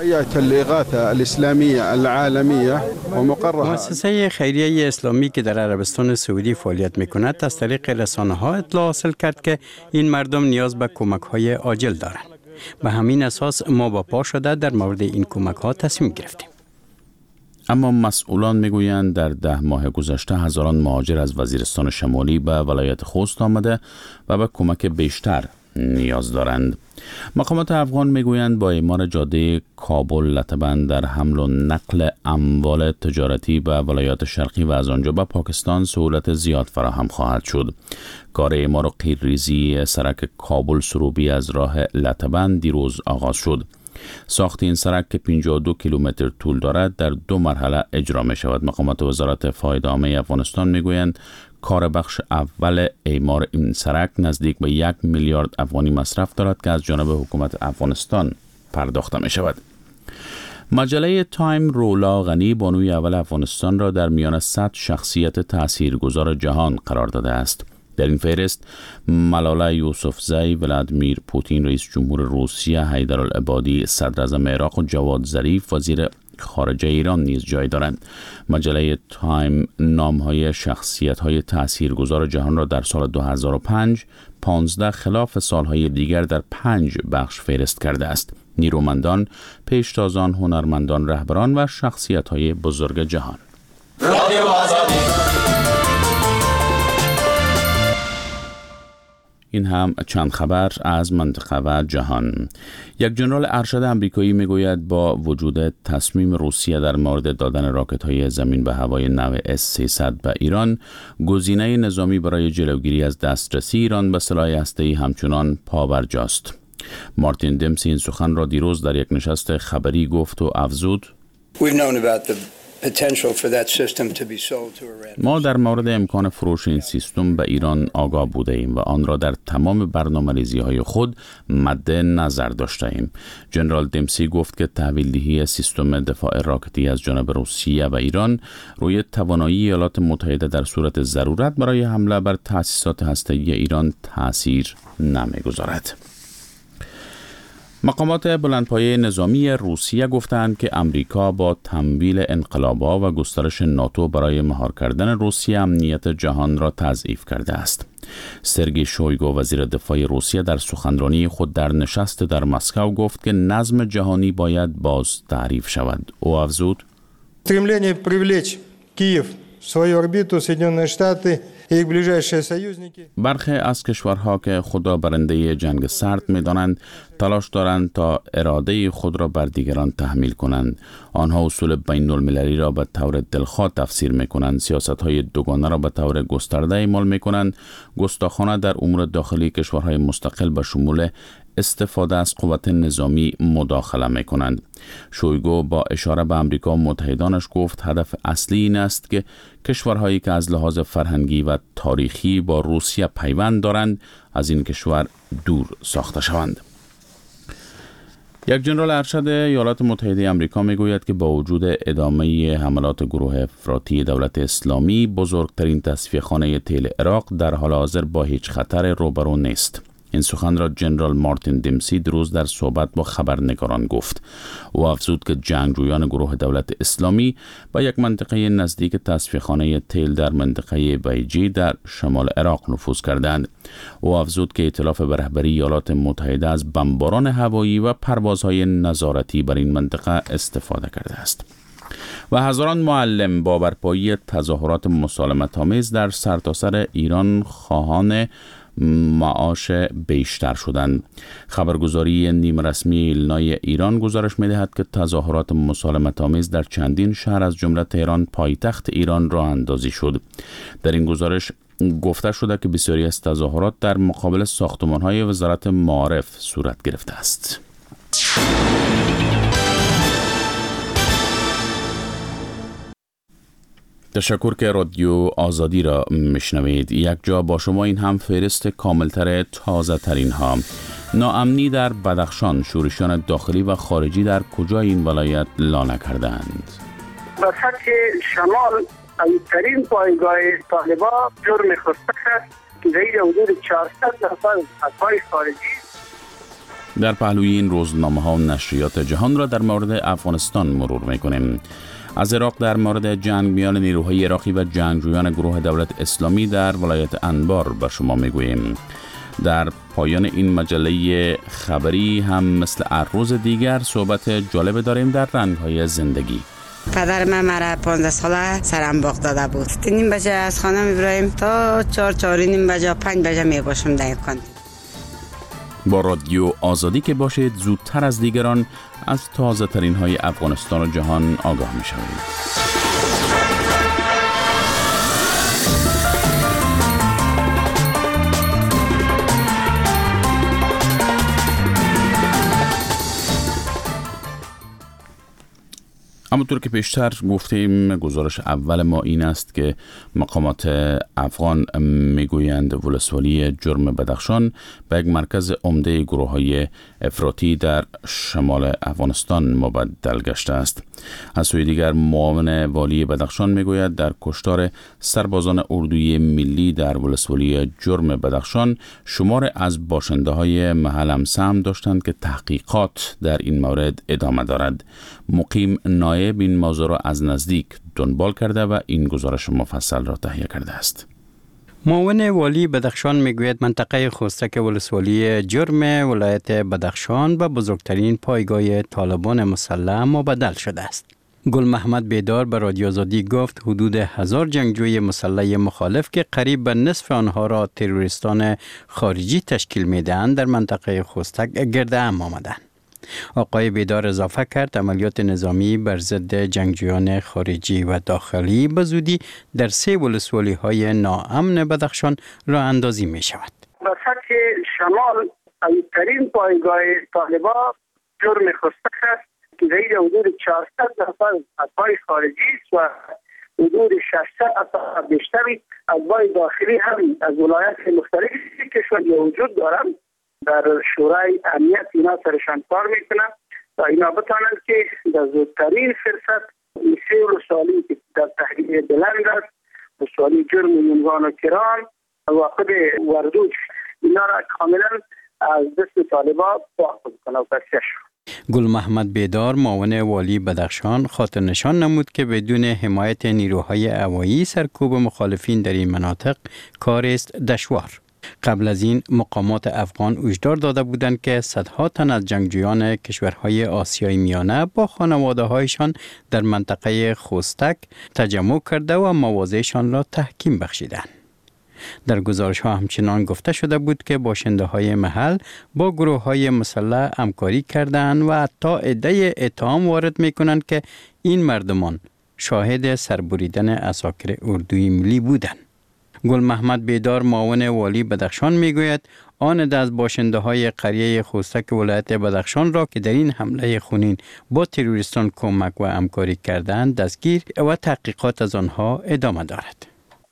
مؤسسه خیریه اسلامی که در عربستان سعودی فعالیت می‌کند از طریق رسانه‌ها اطلاع حاصل کرد که این مردم نیاز به کمک‌های عاجل دارند. به همین اساس ما با پا شده در مورد این کمک‌ها تصمیم گرفتیم. اما مسئولان میگویند در 10 ماه گذشته هزاران مهاجر از وزیرستان شمالی به ولایت خوست آمده و به کمک بیشتر نیاز دارند. مقامات افغان میگویند با اعمار جاده کابل لطبند در حمل و نقل اموال تجارتی به ولایات شرقی و از آنجا به پاکستان سهولت زیاد فراهم خواهد شد. کار اعمار و قیرریزی سرک کابل سروبی از راه لطبند دیروز آغاز شد. ساخت این سرک که 52 کیلومتر طول دارد در 2 مرحله اجرا می شود. مقامات وزارت فایده عامه افغانستان می گویند کار بخش اول اعمار این سرک نزدیک به 1 میلیارد افغانی مصرف دارد که از جانب حکومت افغانستان پرداخته می شود. مجله تایم رولا غنی بانوی اول افغانستان را در میان 100 شخصیت تاثیرگذار جهان قرار داده است. در این فهرست ملاله یوسفزی، ولادیمیر پوتین رئیس جمهور روسیه، حیدرالعبادی صدر اعظم عراق و جواد ظریف وزیر خارجه ایران نیز جای دارند. مجله تایم نام‌های شخصیت‌های تاثیرگذار جهان را در سال 2005 15 خلاف سالهای دیگر در 5 بخش فهرست کرده است: نیرومندان، پیشتازان، هنرمندان، رهبران و شخصیت‌های بزرگ جهان. این هم چند خبر از منطقه و جهان. یک جنرال ارشد آمریکایی میگوید با وجود تصمیم روسیه در مورد دادن راکت‌های زمین به هوای نو S-300 به ایران، گزینه نظامی برای جلوگیری از دسترسی ایران به سلاح هسته‌ای همچنان پابرجاست. مارتین دمسی این سخن را دیروز در یک نشست خبری گفت و افزود: ما در مورد امکان فروش این سیستم به ایران آگاه بوده ایم و آن را در تمام برنامه‌ریزی‌های خود مد نظر داشته ایم. جنرال دمسی گفت که تحویل دهی سیستم دفاع راکتی از جانب روسیه و ایران روی توانایی ایالات متحده در صورت ضرورت برای حمله بر تأسیسات هسته‌ای ایران تأثیر نمی‌گذارد. مقامات بلندپایه نظامی روسیه گفتند که امریکا با تمویل انقلاب‌ها و گسترش ناتو برای مهار کردن روسیه امنیت جهان را تضعیف کرده است. سرگئی شویگو وزیر دفاع روسیه در سخنرانی خود در نشست در مسکو گفت که نظم جهانی باید باز تعریف شود. او افزود: стремление привлечь Киев в свою орбиту Соединенные Штаты и их ближайшие союзники. برخی از کشورها که خود را برنده جنگ سرد می‌دانند تلاش دارند تا اراده خود را بر دیگران تحمیل کنند. آنها اصول بین‌المللی را به طور دلخواه تفسیر می‌کنند، سیاست‌های دوگانه را به طور گسترده اعمال می‌کنند، گستاخانه در امور داخلی کشورهای مستقل به شمول استفاده از قوت نظامی مداخله می‌کنند. شویگو با اشاره به امریکا و متحدانش گفت هدف اصلی این است که کشورهایی که از لحاظ فرهنگی و تاریخی با روسیه پیوند دارند از این کشور دور ساخته شوند. یک جنرال ارشد ایالات متحده آمریکا میگوید که با وجود ادامه حملات گروه افراطی دولت اسلامی، بزرگترین تصفیه‌خانه تیل عراق در حال حاضر با هیچ خطر روبرو نیست. این سخن را جنرال مارتین دمسی دیروز در صحبت با خبرنگاران گفت. او افزود که جنگجویان گروه دولت اسلامی به یک منطقه نزدیک تصفیه‌خانه تیل در منطقه بیجی در شمال عراق نفوذ کردند. او افزود که ائتلاف به رهبری ایالات متحده از بمباران هوایی و پروازهای نظارتی بر این منطقه استفاده کرده است. و هزاران معلم با برپایی تظاهرات مسالمت‌آمیز در سرتاسر ایران خواهان معاش بیشتر شدند. خبرگزاری نیم رسمی ایلنای ایران گزارش می‌دهد که تظاهرات مسالمت‌آمیز در چندین شهر از جمله تهران پایتخت ایران راه اندازی شد. در این گزارش گفته شده که بسیاری از تظاهرات در مقابل ساختمان‌های وزارت معارف صورت گرفته است. تشکر که رادیو آزادی را میشنوید. یک جا با شما این هم فهرست کاملتر تازه ترین ها. ناامنی در بدخشان، شورشیان داخلی و خارجی در کجای این ولایت لانه کردند؟ در سطح شمال قوی‌ترین پایگاه طالبان جرم خستک است که زیر حدود 400 نفر از پای خارجی. در پهلوی این روزنامه ها و نشریات جهان را در مورد افغانستان مرور میکنیم. از عراق در مورد جنگ میان نیروهای عراقی و جنگجویان گروه دولت اسلامی در ولایت انبار به شما میگوییم. در پایان این مجله خبری هم مثل هر روز دیگر صحبت جالب داریم در رنگ‌های زندگی. پدر من مرا 15 ساله سرم باغ داده بود. 3 بجه از خانه میبرایم تا 4 بجه 5 بجه میباشم در کانتین. با رادیو آزادی که باشید زودتر از دیگران از تازه ترین های افغانستان و جهان آگاه می شوید. همونطور که پیشتر گفتیم گزارش اول ما این است که مقامات افغان میگویند ولسوالی جرم بدخشان به یک مرکز عمده گروه‌های افراطی در شمال افغانستان مبدل گشته است. از سوی دیگر معاون والی بدخشان میگوید در کشتار سربازان اردوی ملی در ولسوالی جرم بدخشان شمار از باشنده‌های محل هم سهم داشتند که تحقیقات در این مورد ادامه دارد. مقیم نایب این موضوع را از نزدیک دنبال کرده و این گزارش مفصل را تهیه کرده است. معاون والی بدخشان میگوید منطقه خستک ولسوالی جرم ولایت بدخشان به بزرگترین پایگاه طالبان مسلح مبدل شده است. گل محمد بیدار به رادیو آزادی گفت حدود 1000 جنگجوی مسلح مخالف که قریب به نصف آنها را تروریستان خارجی تشکیل میدهند در منطقه خستک گرد هم آمدند. آقای بیدار اضافه کرد عملیات نظامی بر ضد جنگجویان خارجی و داخلی به زودی در 3 ولسوالی های ناامن بدخشان راه اندازی می شود. در سطح شمال قوی‌ترین پایگاه طالبان جرم خستک است که زیر حدود 400 نفر اتباع خارجی است و حدود 600 اتباع بیشتری اتباع داخلی هم از ولایات مختلف کشور وجود دارند. در شورای امنیت اینا سرشان کار میکنن تا اینا بتانند که در زودترین فرصت سیل سالی که در تحقیق بلند است و سالی جرم عنوان و کرام و خود وردوش اینا را کاملا از دست طالبان پاک کنه و پسش. گل محمد بیدار معاون والی بدخشان خاطر نشان نمود که بدون حمایت نیروهای هوایی سرکوب مخالفین در این مناطق کار است دشوار. قبل از این مقامات افغان هشدار داده بودند که صدها تن از جنگجویان کشورهای آسیای میانه با خانواده‌هایشان در منطقه خوستک تجمع کرده و موازهشان را تحکیم بخشیدند. در گزارش ها همچنان گفته شده بود که باشنده های محل با گروه های مسلح همکاری کردند و حتی عده اتهام وارد می کنند که این مردمان شاهد سربریدن عساکر اردوی ملی بودند. گل محمد بیدار معاون والی بدخشان می گوید آن از باشنده های قریه خوستک ولایت بدخشان را که در این حمله خونین با تروریستان کمک و همکاری کردند دستگیر و تحقیقات از آنها ادامه دارد.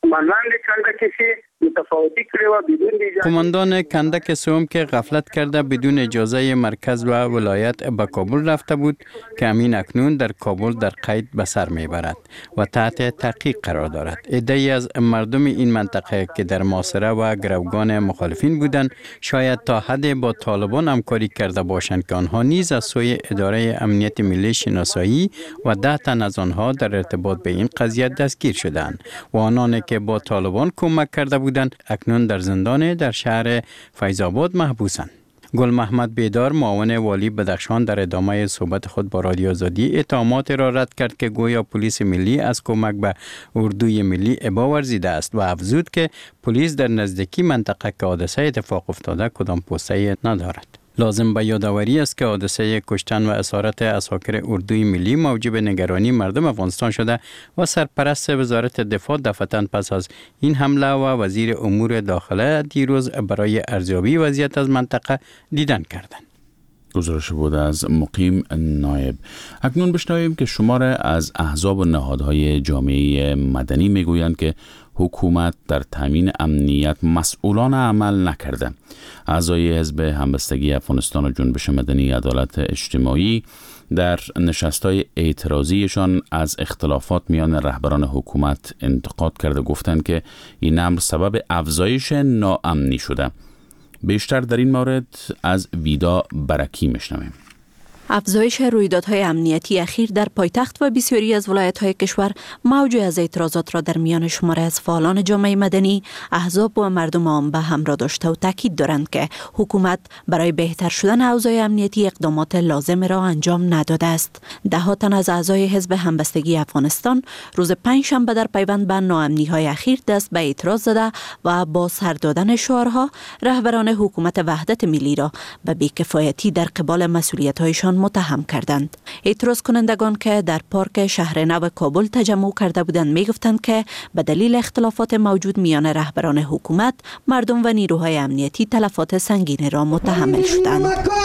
کماندان کندک سوم که غفلت کرده بدون اجازه مرکز و ولایت به کابل رفته بود که امین اکنون در کابل در قید به سر میبرد و تحت تحقیق قرار دارد. عده‌ای از مردم این منطقه که در محاصره و گروگان مخالفین بودند شاید تا حد با طالبان همکاری کرده باشند که آنها نیز از سوی اداره امنیت ملی شناسایی و 10 تن از آنها در ارتباط به این قضیه دستگیر شدند و آنان که با طالبان کمک کرده بودند اکنون در زندان در شهر فیض‌آباد محبوسند. گل محمد بیدار معاون والی بدخشان در ادامه صحبت خود با رادیو آزادی اتهامات را رد کرد که گویا پلیس ملی از کمک به اردوی ملی ابا ورزیده است و افزود که پلیس در نزدیکی منطقه که حادثه اتفاق افتاده کدام پسته ندارد. لازم به یادآوری است که حادثه کشتن و اسارت عساکر اردوی ملی موجب نگرانی مردم افغانستان شده و سرپرست وزارت دفاع دفعتاً پس از این حمله و وزیر امور داخله دیروز برای ارزیابی وضعیت از منطقه دیدن کردند. گزارش بود از مقیم نایب. اکنون بشنویم که شمار از احزاب و نهادهای جامعه مدنی میگویند که حکومت در تامین امنیت مسئولانه عمل نکرده. اعضای حزب همبستگی افغانستان و جنبش مدنی عدالت اجتماعی در نشست‌های اعتراضیشان از اختلافات میان رهبران حکومت انتقاد کرده گفتند که این امر سبب افزایش ناامنی شده. بیشتر در این مورد از ویدا برکی میشنویم. افزایش رویدادهای امنیتی اخیر در پایتخت و بسیاری از ولایت‌های کشور موجی از اعتراضات را در میان شماره از فعالان جامعه مدنی، احزاب و مردم عام به همراه داشته و تاکید دارند که حکومت برای بهتر شدن اوضاع امنیتی اقدامات لازم را انجام نداده است. ده‌ها تن از اعضای حزب همبستگی افغانستان روز پنجشنبه در پیوند به ناامنی‌های اخیر دست به اعتراض زده و با سر دادن شعارها رهبران حکومت وحدت ملی را به بی‌کفایتی در قبال مسئولیت‌هایشان متهم کردند. اعتراض کنندگان که در پارک شهر نو کابل تجمع کرده بودند میگفتند که به دلیل اختلافات موجود میان رهبران حکومت، مردم و نیروهای امنیتی تلفات سنگین را متحمل شدند.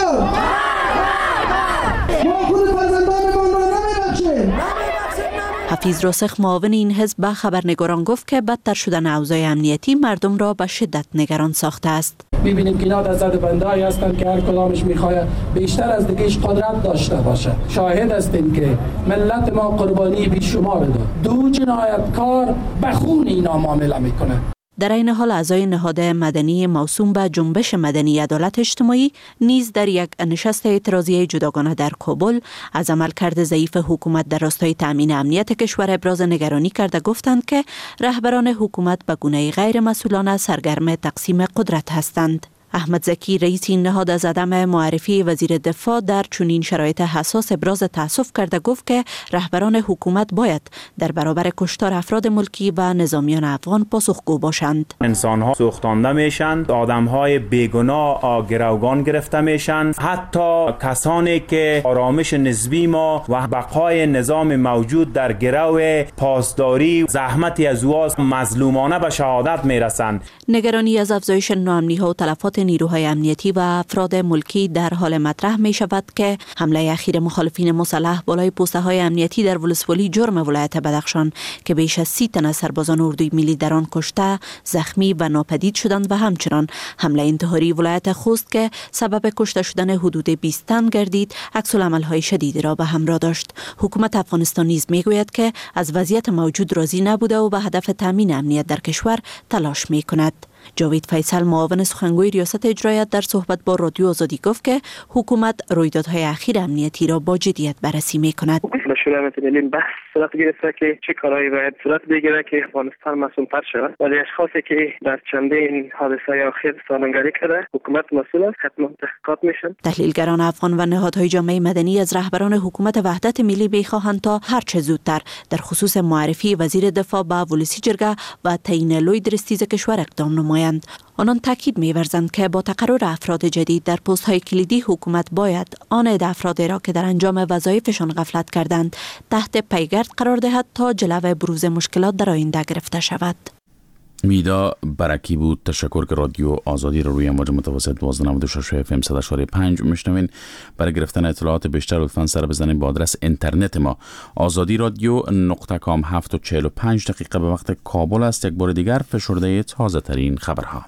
حفیظ راسخ معاون این حزب به خبرنگاران گفت که بدتر شدن اوضاع امنیتی مردم را به شدت نگران ساخته است. می‌بینیم که اینا دست بنده‌ای هستند که هر کدامش می‌خواد بیشتر از دیگه‌اش قدرت داشته باشه. شاهد هستیم که ملت ما قربانی بیشمار داد. دو جنایتکار به خون اینا معامله میکنه. در این حال اعضای نهاد مدنی موسوم به جنبش مدنی عدالت اجتماعی نیز در یک نشست اعتراضی جداگانه در کابل از عملکرد ضعیف حکومت در راستای تامین امنیت کشور ابراز نگرانی کرده گفتند که رهبران حکومت به گونه غیر مسئولانه سرگرم تقسیم قدرت هستند. احمد زکی رئیس این نهاد از عدم معرفی وزیر دفاع در چنین شرایط حساس ابراز تأسف کرده گفت که رهبران حکومت باید در برابر کشتار افراد ملکی و نظامیان افغان پاسخگو باشند. انسان‌ها سوختانده میشن، آدم‌های بیگناه گروگان گرفته میشن، حتی کسانی که آرامش نسبی ما و بقای نظام موجود در گرو پاسداری زحمتی از او مظلومانه به شهادت میرسند. نگرانی از افزایش ناامنی‌ها و تلفات نیروهای امنیتی و افراد ملکی در حال مطرح می شود که حمله اخیر مخالفین مسلح بالای پوسته های امنیتی در ولسوالی جرم ولایت بدخشان که بیش از 30 تن از سربازان اردوی ملی در آن کشته، زخمی و ناپدید شدند و همچنان حمله انتحاری ولایت خوست که سبب کشته شدن حدود 20 تن گردید، عکس العمل‌های شدیدی را به همراه داشت. حکومت افغانستان نیز میگوید که از وضعیت موجود راضی نبوده و به هدف تامین امنیت در کشور تلاش میکند. جاوید فیصل معاون سخنگوی ریاست اجرایت در صحبت با رادیو آزادی گفت که حکومت رویدادهای اخیر امنیتی را با جدیت بررسی میکند. شورای امنیت ملی بحث صورت گرفته که چه کارهایی باید صورت بگیره که افغانستان معصوم‌تر شود، ولی اشخاصی که در چندین حادثه اخیر سالنگری کرده حکومت مسئول است، حتما تحقیقات میشن. تحلیلگران افغان و نهادهای جامعه مدنی از رهبران حکومت وحدت ملی میخواهند تا هر چه زودتر در خصوص معرفی وزیر دفاع به ولسی جرگه و تعیین لوی درستیز کشور اقدام نمایند. آنان تاکید می‌ورزند که با تقرر افراد جدید در پست‌های کلیدی حکومت باید آن افرادی را که در انجام وظایفشان غفلت کردند تحت پیگرد قرار دهد تا جلو بروز مشکلات در آینده گرفته شود. میدا برکی بود. تشکر که رادیو آزادی رو روی امواج متوسط 1296 FM 100.5 میشنوین. برای گرفتن اطلاعات بیشتر لطفاً سر بزنید با آدرس اینترنت ما azadiradyo.com. 7:45 به وقت کابل است. یک بار دیگر فشرده تازه ترین خبرها.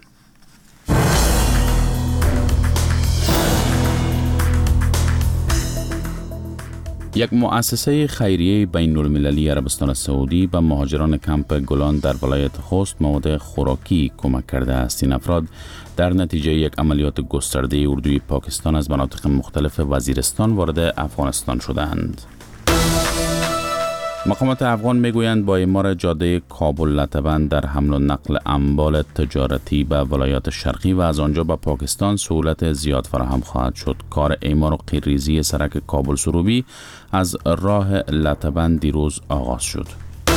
یک مؤسسه خیریه بین المللی عربستان سعودی به مهاجران کمپ گلان در ولایت خوست مواد خوراکی کمک کرده است. این افراد در نتیجه یک عملیات گسترده اردوی پاکستان از مناطق مختلف وزیرستان وارد افغانستان شدند. مقامات افغان میگویند با اعمار جاده کابل لطبند در حمل و نقل اموال تجارتی به ولایات شرقی و از آنجا به پاکستان سهولت زیاد فراهم خواهد شد. کار اعمار و قیرریزی سرک کابل سروبی از راه لطبند دیروز آغاز شد.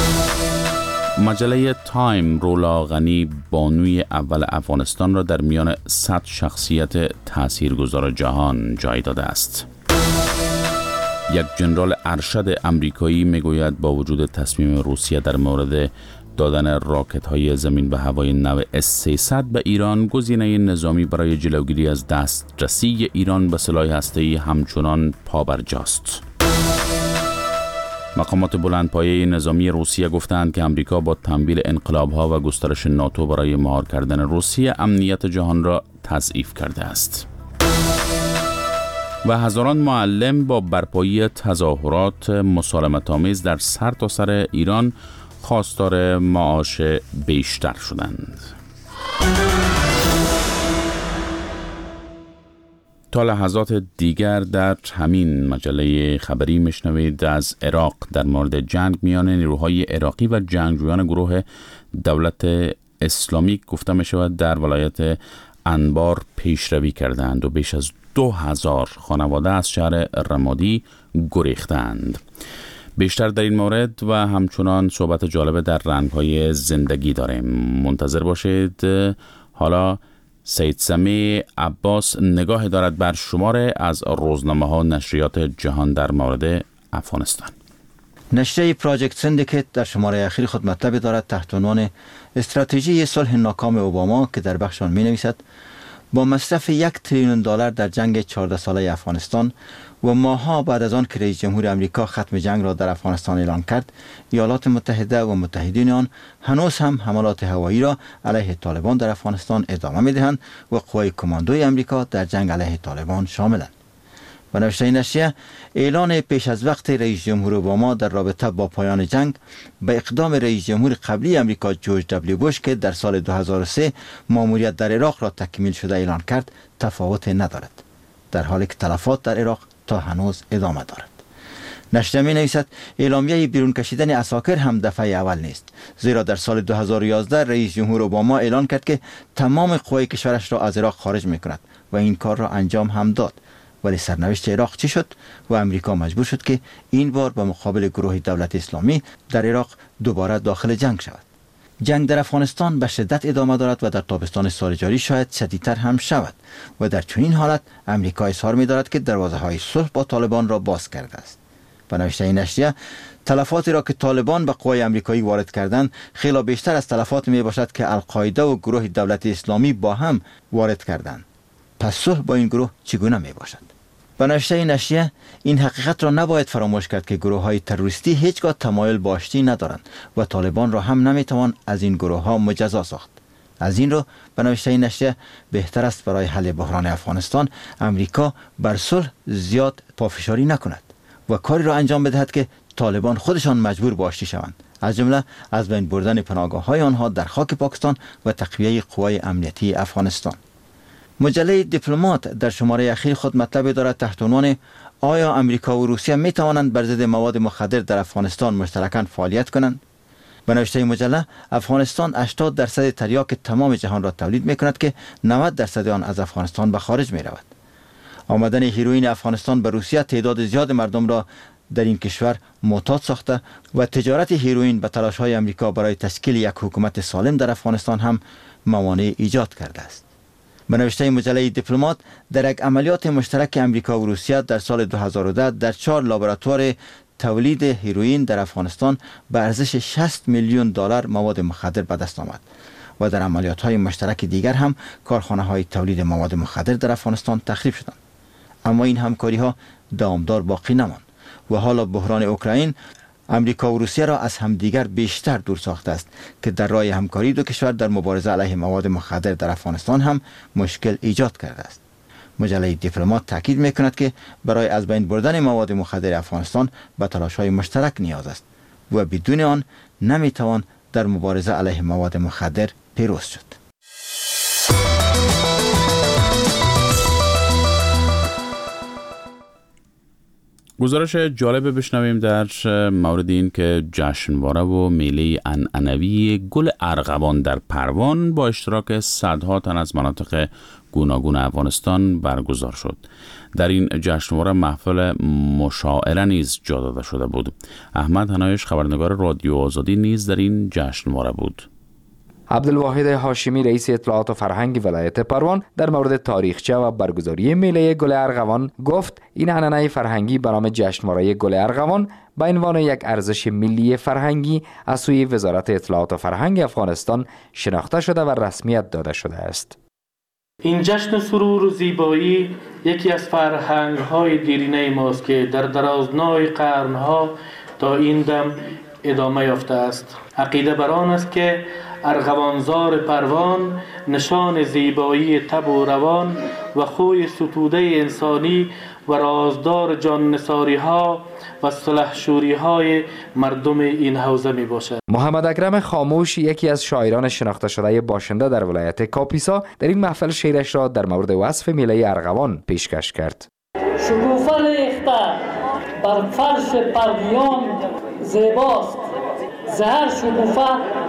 مجله تایم رولا غنی بانوی اول افغانستان را در میان 100 شخصیت تاثیرگذار جهان جای داده است. یک جنرال ارشد امریکایی میگوید با وجود تصمیم روسیه در مورد دادن راکت های زمین به هوای نو S-300 به ایران، گزینه نظامی برای جلوگیری از دسترسی ایران به سلاح هسته‌ای همچنان پابرجاست. مقامات بلندپایه نظامی روسیه گفتند که امریکا با تمویل انقلاب‌ها و گسترش ناتو برای مهار کردن روسیه امنیت جهان را تضعیف کرده است. و هزاران معلم با برپایی تظاهرات مسالمت‌آمیز در سرتاسر ایران خواستار معاش بیشتر شدند. تا لحظات دیگر در همین مجله خبری میشنوید از عراق در مورد جنگ میان نیروهای عراقی و جنگجویان گروه دولت اسلامی گفته می شود در ولایت انبار پیشروی کردند و بیش از 2000 خانواده از شهر رمادی گریختند. بیشتر در این مورد و همچنان صحبت جالب در رنگ‌های زندگی داریم. منتظر باشید. حالا سید سمی عباس نگاه دارد بر شماره از روزنامه‌ها نشریات جهان در مورد افغانستان. نشریه پراجکت سندیکیت در شماره اخیر خود مطلبی دارد تحت عنوان استراتژی صلح ناکام اوباما که در بخش آن می‌نویسد با مصرف $1 تریلیون در جنگ 14 ساله افغانستان و ماه‌ها بعد از آن که رئیس جمهور آمریکا ختم جنگ را در افغانستان اعلان کرد، ایالات متحده و متحدین آن هنوز هم حملات هوایی را علیه طالبان در افغانستان ادامه می‌دهند و قوای کماندوی آمریکا در جنگ علیه طالبان شاملند. و نوشته نشریه اعلان پیش از وقت رئیس جمهور اوباما در رابطه با پایان جنگ به اقدام رئیس جمهور قبلی آمریکا جورج دبلیو بوش که در سال 2003 ماموریت در عراق را تکمیل شده اعلان کرد تفاوت ندارد، در حالی که تلفات در عراق تا هنوز ادامه دارد. نشریه می نویسد اعلامیه بیرون کشیدن عساکر هم دفعه اول نیست، زیرا در سال 2011 رئیس جمهور اوباما اعلان کرد که تمام قوای کشورش را از عراق خارج می کند و این کار را انجام هم داد. ولی سرنوشت عراق چی شد و امریکا مجبور شد که این بار به مقابل گروه دولت اسلامی در عراق دوباره داخل جنگ شود. جنگ در افغانستان به شدت ادامه دارد و در تابستان سال جاری شاید شدیدتر هم شود و در چنین حالت امریکا اظهار می‌دارد که دروازه‌های صلح با طالبان را باز کرده است. و نوشته این نشریه تلفاتی را که طالبان به قوای آمریکایی وارد کردند خیلی بیشتر از تلفات می باشد که القاعده و گروه دولت اسلامی با هم وارد کردند پس صلح با این گروه چگونه می باشد؟ به نوشته نشریه این حقیقت را نباید فراموش کرد که گروه های تروریستی هیچگاه تمایل به آشتی ندارند و طالبان را هم نمیتوان از این گروه ها مجزا ساخت. از این رو به نوشته نشریه بهتر است برای حل بحران افغانستان امریکا بر صلح زیاد پافشاری نکند و کاری را انجام بدهد که طالبان خودشان مجبور به آشتی شوند، از جمله از بین بردن پناهگاه‌های آنها در خاک پاکستان و تقویه قوای امنیتی افغانستان. مجله دیپلمات در شماره اخیر خود مطلب دارد تحت عنوان آیا امریکا و روسیه می توانند بر ضد مواد مخدر در افغانستان مشترکاً فعالیت کنند؟ به نوشته مجله افغانستان 80% تریاک تمام جهان را تولید می کند که 90% آن از افغانستان به خارج می رود. آمدن هیروئین افغانستان به روسیه تعداد زیاد مردم را در این کشور معتاد ساخته و تجارت هیروئین به تلاش‌های امریکا برای تشکیل یک حکومت سالم در افغانستان هم موانع ایجاد کرده است. به نوشته مجله دیپلمات در یک عملیات مشترک امریکا و روسیه در سال 2010 در 4 لابراتوار تولید هیروئین در افغانستان به ارزش 60 میلیون دلار مواد مخدر به دست آمد و در عملیات‌های مشترک دیگر هم کارخانه‌های تولید مواد مخدر در افغانستان تخریب شدند. اما این همکاری‌ها دامدار باقی نماند و حالا بحران اوکراین امریکا و روسیه را از همدیگر بیشتر دور ساخته است که در راه همکاری دو کشور در مبارزه علیه مواد مخدر در افغانستان هم مشکل ایجاد کرده است. مجله دیپلمات تاکید می‌کند که برای از بین بردن مواد مخدر افغانستان به تلاش‌های مشترک نیاز است و بدون آن نمی‌توان در مبارزه علیه مواد مخدر پیروز شد. گزارش جالب بشنویم در مورد این که جشنواره و میله عنعنوی گل ارغوان در پروان با اشتراک صدها تن از مناطق گوناگون افغانستان برگزار شد. در این جشنواره محفل مشاعره نیز جا داده شده بود. احمد هنایش خبرنگار رادیو آزادی نیز در این جشنواره بود. عبدالواحد هاشمی رئیس اطلاعات و فرهنگ ولایت پروان در مورد تاریخچه و برگزاری میله گل ارغوان گفت این عنعنه فرهنگی به نام جشنواره گل ارغوان به عنوان یک ارزش ملی فرهنگی از سوی وزارت اطلاعات و فرهنگ افغانستان شناخته شده و رسمیت داده شده است. این جشن سرور و زیبایی یکی از فرهنگ‌های دیرینه ماست که در درازنای قرن‌ها تا این دم ادامه یافته است. عقیده بر آن است که ارغوانزار پروان نشان زیبایی طبع و روان و خوی ستوده انسانی و رازدار جان نثاری ها و سلحشوری های مردم این حوزه می باشد. محمد اکرم خاموش یکی از شاعران شناخته شده باشنده در ولایت کاپیسا در این محفل شعرش را در مورد وصف میله ارغوان پیشکش کرد. شکوفه ریخته بر فرش پرویان زیباست، زهر شکوفه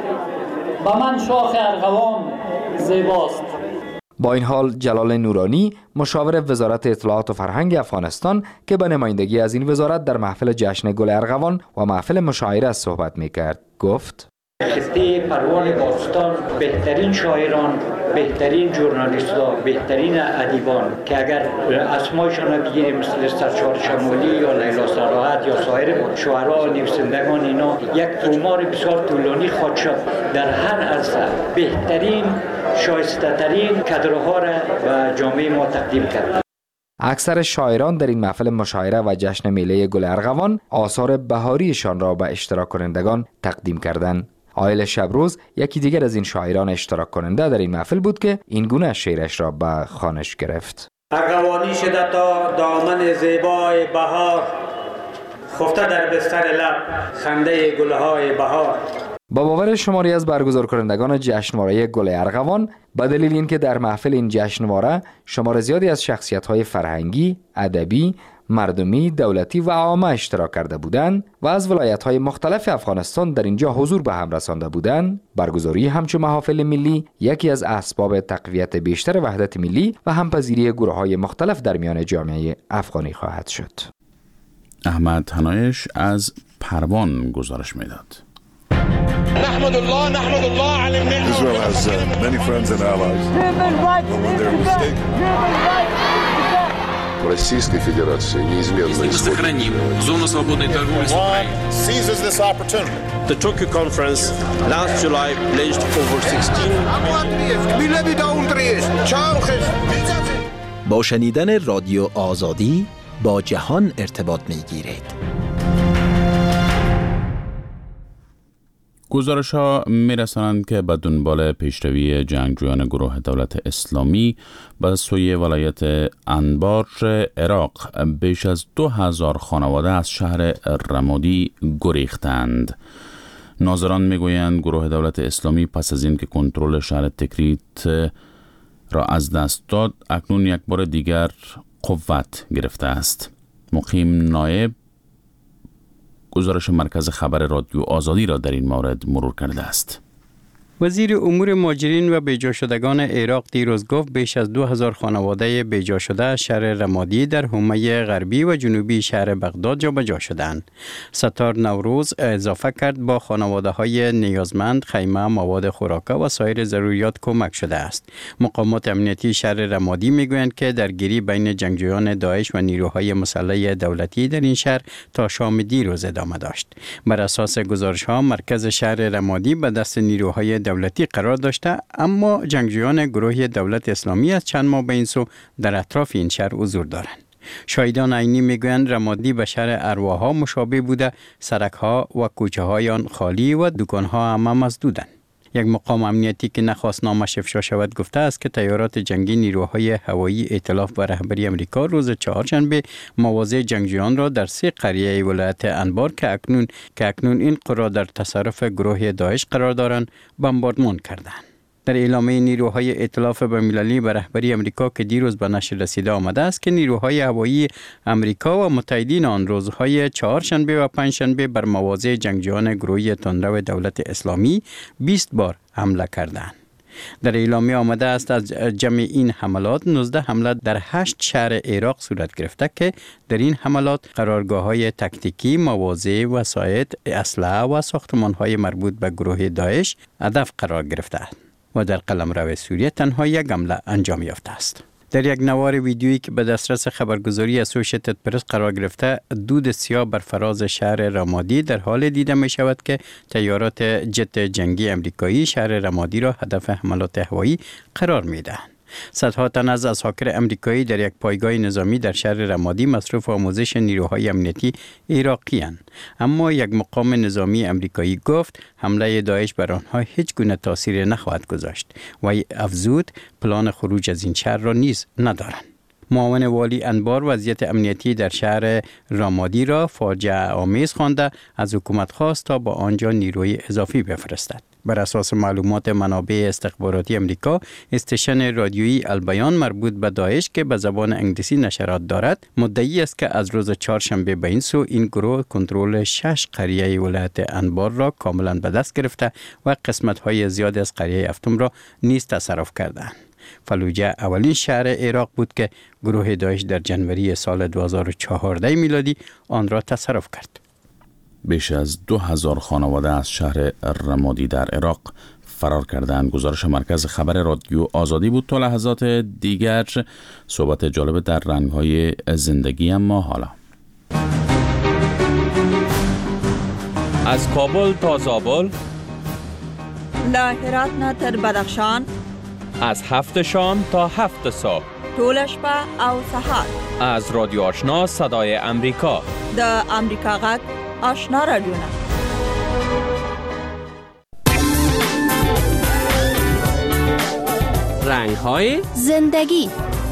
با من شاخ ارغوان زیباست. با این حال جلال نورانی مشاور وزارت اطلاعات و فرهنگ افغانستان که به نمایندگی از این وزارت در محفل جشن گل ارغوان و محفل مشاعره صحبت می‌کرد گفت خطه پروان باستان بهترین شاعران، بهترین ژورنالیست‌ها، بهترین ادیبان که اگر اسمایشان را بگیریم مثل سرشار شمالی یا لیلا صلاحت یا سایر شاعران و نویسندگان اینا یک تومار بسیار طولانی خواهد شد. در هر عرصه بهترین شایسته ترین کادرها را و جامعه ما تقدیم کرد. اکثر شاعران در این محفل مشاعره و جشن میله گل ارغوان آثار بهاریشان را به اشتراک کنندگان تقدیم کردند. آیل شبروز یکی دیگر از این شاعران اشتراک کننده در این محفل بود که این گونه شعرش را به خوانش گرفت. ارغوانی شده تا دامن زیبای بهار، خفته در بستر لب خنده گلهای بهار. با باور شماری از برگزار کنندگان جشنواره گل ارغوان به دلیل اینکه در محفل این جشنواره شمار زیادی از شخصیت‌های فرهنگی، ادبی، مردمی، دولتی و عامه اشتراک کرده بودند و از ولایت‌های مختلف افغانستان در اینجا حضور به هم رسانده بودند، برگزاری همچون محافل ملی یکی از اسباب تقویت بیشتر وحدت ملی و همپذیری گروه‌های مختلف در میان جامعه افغانی خواهد شد. احمد هنایش از پروان گزارش میداد. نحمد الله على النعمة. Israel has many friends and allies. Российской Федерации неизменно сохраним зону свободной торговли с Украиной. Seizes this opportunity. The Tokyo conference last July pledged over 16 با شنیدن رادیو آزادی با جهان ارتباط می‌گیرید. گزارش‌ها می‌رسانند که به دنبال پیشروی جنگجویان گروه دولت اسلامی به سوی ولایت انبار عراق بیش از 2000 خانواده از شهر رمادی گریختند. ناظران میگویند گروه دولت اسلامی پس از این که کنترل شهر تکریت را از دست داد، اکنون یک بار دیگر قوت گرفته است. مقیم نایب گزارش مرکز خبر رادیو آزادی را در این مورد مرور کرده است. وزیر امور مهاجرین و بیجا شدگان عراق دیروز گفت بیش از 2000 خانواده بیجا شده از شهر رمادی در حومه غربی و جنوبی شهر بغداد جابجا شدند. ستار نوروز اضافه کرد با خانواده های نیازمند خیمه، مواد خوراکه و سایر ضروریات کمک شده است. مقامات امنیتی شهر رمادی میگویند که درگیری بین جنگجویان داعش و نیروهای مسلح دولتی در این شهر تا شام دیروز ادامه داشت. بر اساس گزارش ها مرکز شهر رمادی به دست نیروهای دولتی قرار داشته، اما جنگجویان گروه دولت اسلامی از چند ماه به این سو در اطراف این شهر حضور دارند. شاهدان عینی میگویند رمادی به شهر ارواها مشابه بوده، سرک‌ها و کوچه‌های آن خالی و دکان‌ها هم مسدودند. یک مقام امنیتی که نخواست نامش افشا شود گفته است که تیارات جنگی نیروهای هوایی ائتلاف و رهبری امریکا روز چهارشنبه مواضع جنگجویان را در 3 قریه ولایت انبار که اکنون این قرا در تصرف گروه داعش قرار دارند بمباردمان کردند. در اعلامیه نیروهای ائتلاف بین‌المللی به رهبری امریکا که دیروز به نشر رسیده آمده است که نیروهای هوایی امریکا و متحدین آن روزهای چهارشنبه و پنجشنبه بر مواضع جنگجویان گروه تندرو دولت اسلامی 20 بار حمله کردند. در اعلامیه آمده است از جمع این حملات 19 حمله در 8 شهر عراق صورت گرفته که در این حملات قرارگاه‌های تکتیکی، مواضع، وسایط، اسلحه و ساختمان‌های مربوط به گروه داعش هدف قرار گرفته است و در قلمرو سوریه تنها یک حمله انجام یافته است. در یک نوار ویدیویی که به دسترس خبرگزاری اسوسییتد پرس قرار گرفته، دود سیاه بر فراز شهر رمادی در حال دیده می شود که تیارات جت جنگی امریکایی شهر رمادی را هدف حملات هوایی قرار می دهند. صدها تن از عساکر امریکایی در یک پایگاه نظامی در شهر رمادی مصروف آموزش نیروهای امنیتی عراقی اند، اما یک مقام نظامی امریکایی گفت حمله داعش بر آنها هیچ گونه تاثیر نخواهد گذاشت و افزود پلان خروج از این شهر را نیز ندارند. معاون والی انبار وضعیت امنیتی در شهر رمادی را فاجعه آمیز خوانده از حکومت خواست تا با آنجا نیروی اضافی بفرستد. بر اساس معلومات منابع استخباراتی امریکا، استیشن رادیویی البیان مربوط به داعش که به زبان انگلیسی نشرات دارد، مدعی است که از روز چهارشنبه به این سو این گروه کنترل 6 قریه ولایت انبار را کاملا به دست گرفته و قسمت‌های زیاد از قریه هفتم را نیز تصرف کردند. فلوجه اولین شهر عراق بود که گروه داعش در جنوری سال 2014 میلادی آن را تصرف کرد. بیش از 2000 خانواده از شهر رمادی در عراق فرار کردند. گزارش مرکز خبر رادیو آزادی بود. تا لحظات دیگر صحبت جالب در رنگ‌های زندگی. اما حالا از کابل تا زابل، له هرات نه تر بدخشان، از 7 شام تا 7 صبح، ټول شپه او سهار، از رادیو آشنا صدای امریکا، د امریکا غږ آشنا رادیو. رنگ‌های زندگی.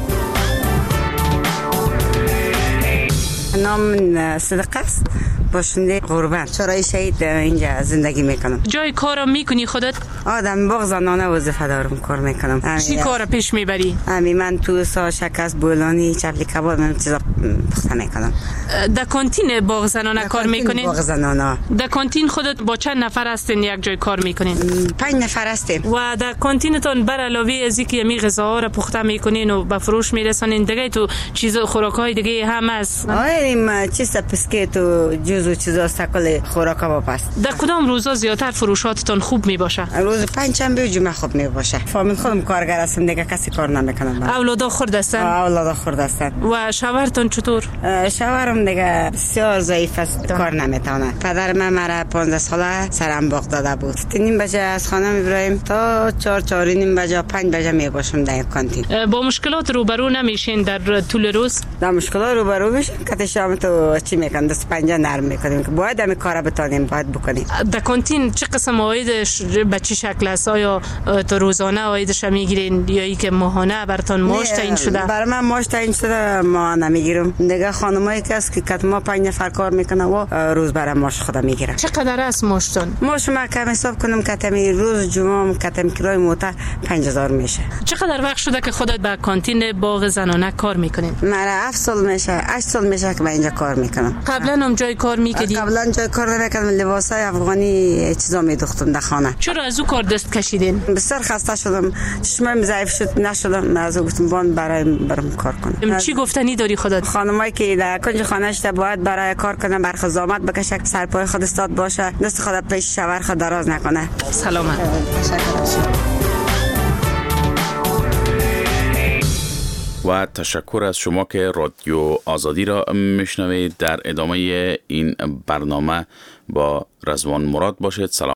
نام صدق است، باشنده قربان چرای شهید اینجا زندگی میکنم. جای کارا میکنی خودت؟ آدم باغ زنانه وظیفه دارم، کار میکنم. چی کارا پیش میبری؟ من تو سا شکست بولانی چپلی کباب من چیزا پخته میکنم. در کانتین باغ زنانه کار میکنین؟ باغ زنانه. در کانتین خودت با چند نفر هستین یک جای کار میکنین؟ 5 نفر هستیم. و در کانتینتون بر علاوه از اینکه می غذاها را پخته میکنین و به فروش میرسونین، دیگه تو چیز خوراکای دیگه هم هست؟ چیز بسکیت و جوز جوز و چیزا کل خوراک واپس. در کدام روزا زیاتر فروشاتتان خوب می باشه؟ روز پنجشنبه و جمعه خوب می باشه. فامیل خودم کارگر هستم دیگه کسی کار نمیکنم. اولادا خرد هستن؟ اولادا خرد هستن. و شوهرتون چطور؟ شوهرم دیگه بسیار ضعیف است، کار نمیتونه. پدر من مرا 15 ساله سرم باغ داده بود. 3 بجه از خانه میبرایم تا 4 بجه 5 بجه میباشم در کانتین. با مشکلات روبرو نمیشین در طول روز؟ در مشکلات روبرو میشیم که شام تو چی میکنیم، دست پنجه نرم میکنیم که باید همین کارا بتونیم باید بکنیم. در کانتین چه قسم عایدش به چه شکل است؟ آیا تو روزانه عایدش میگیرین یا ای که ماهانه براتون معاش تعیین شده؟ برای من معاش تعیین شده، ماهانه میگیرم. دیگه خانمایی که است که کتما 5 نفر کار میکنه و روز برای معاش خودم میگیرم. چقدر است معاشتون؟ معاش من کم حساب کنم کتمی روز جمعه کتم کرای موتر 5000 میشه. چقدر وقت شده که خودت به کانتین باغ زنانه کار میکنین؟ مرا 7 سال میشه، 8 سال میشه که من اینجا کار میکنم. قبلا هم جای کار میکردی؟ قبلا جای کار نمیکردم، لباسای افغانی چیزا میدوختم در خانه. چرا از او کار دست کشیدین؟ بسیار خسته شدم، چشمم ضعیف شد، نشدم، از او گفتم برام کار کنم. چی گفتنی داری خودت؟ خانمایی که در کنج خانه‌اش باید برای کار کنه برخ زحمت بکشه، سرپای خود استاد باشه، دست خود پیش شوهر خود دراز نکنه. سلامت. و تشکر از شما که رادیو آزادی را میشنوید. در ادامه این برنامه با رضوان مراد باشید. سلام.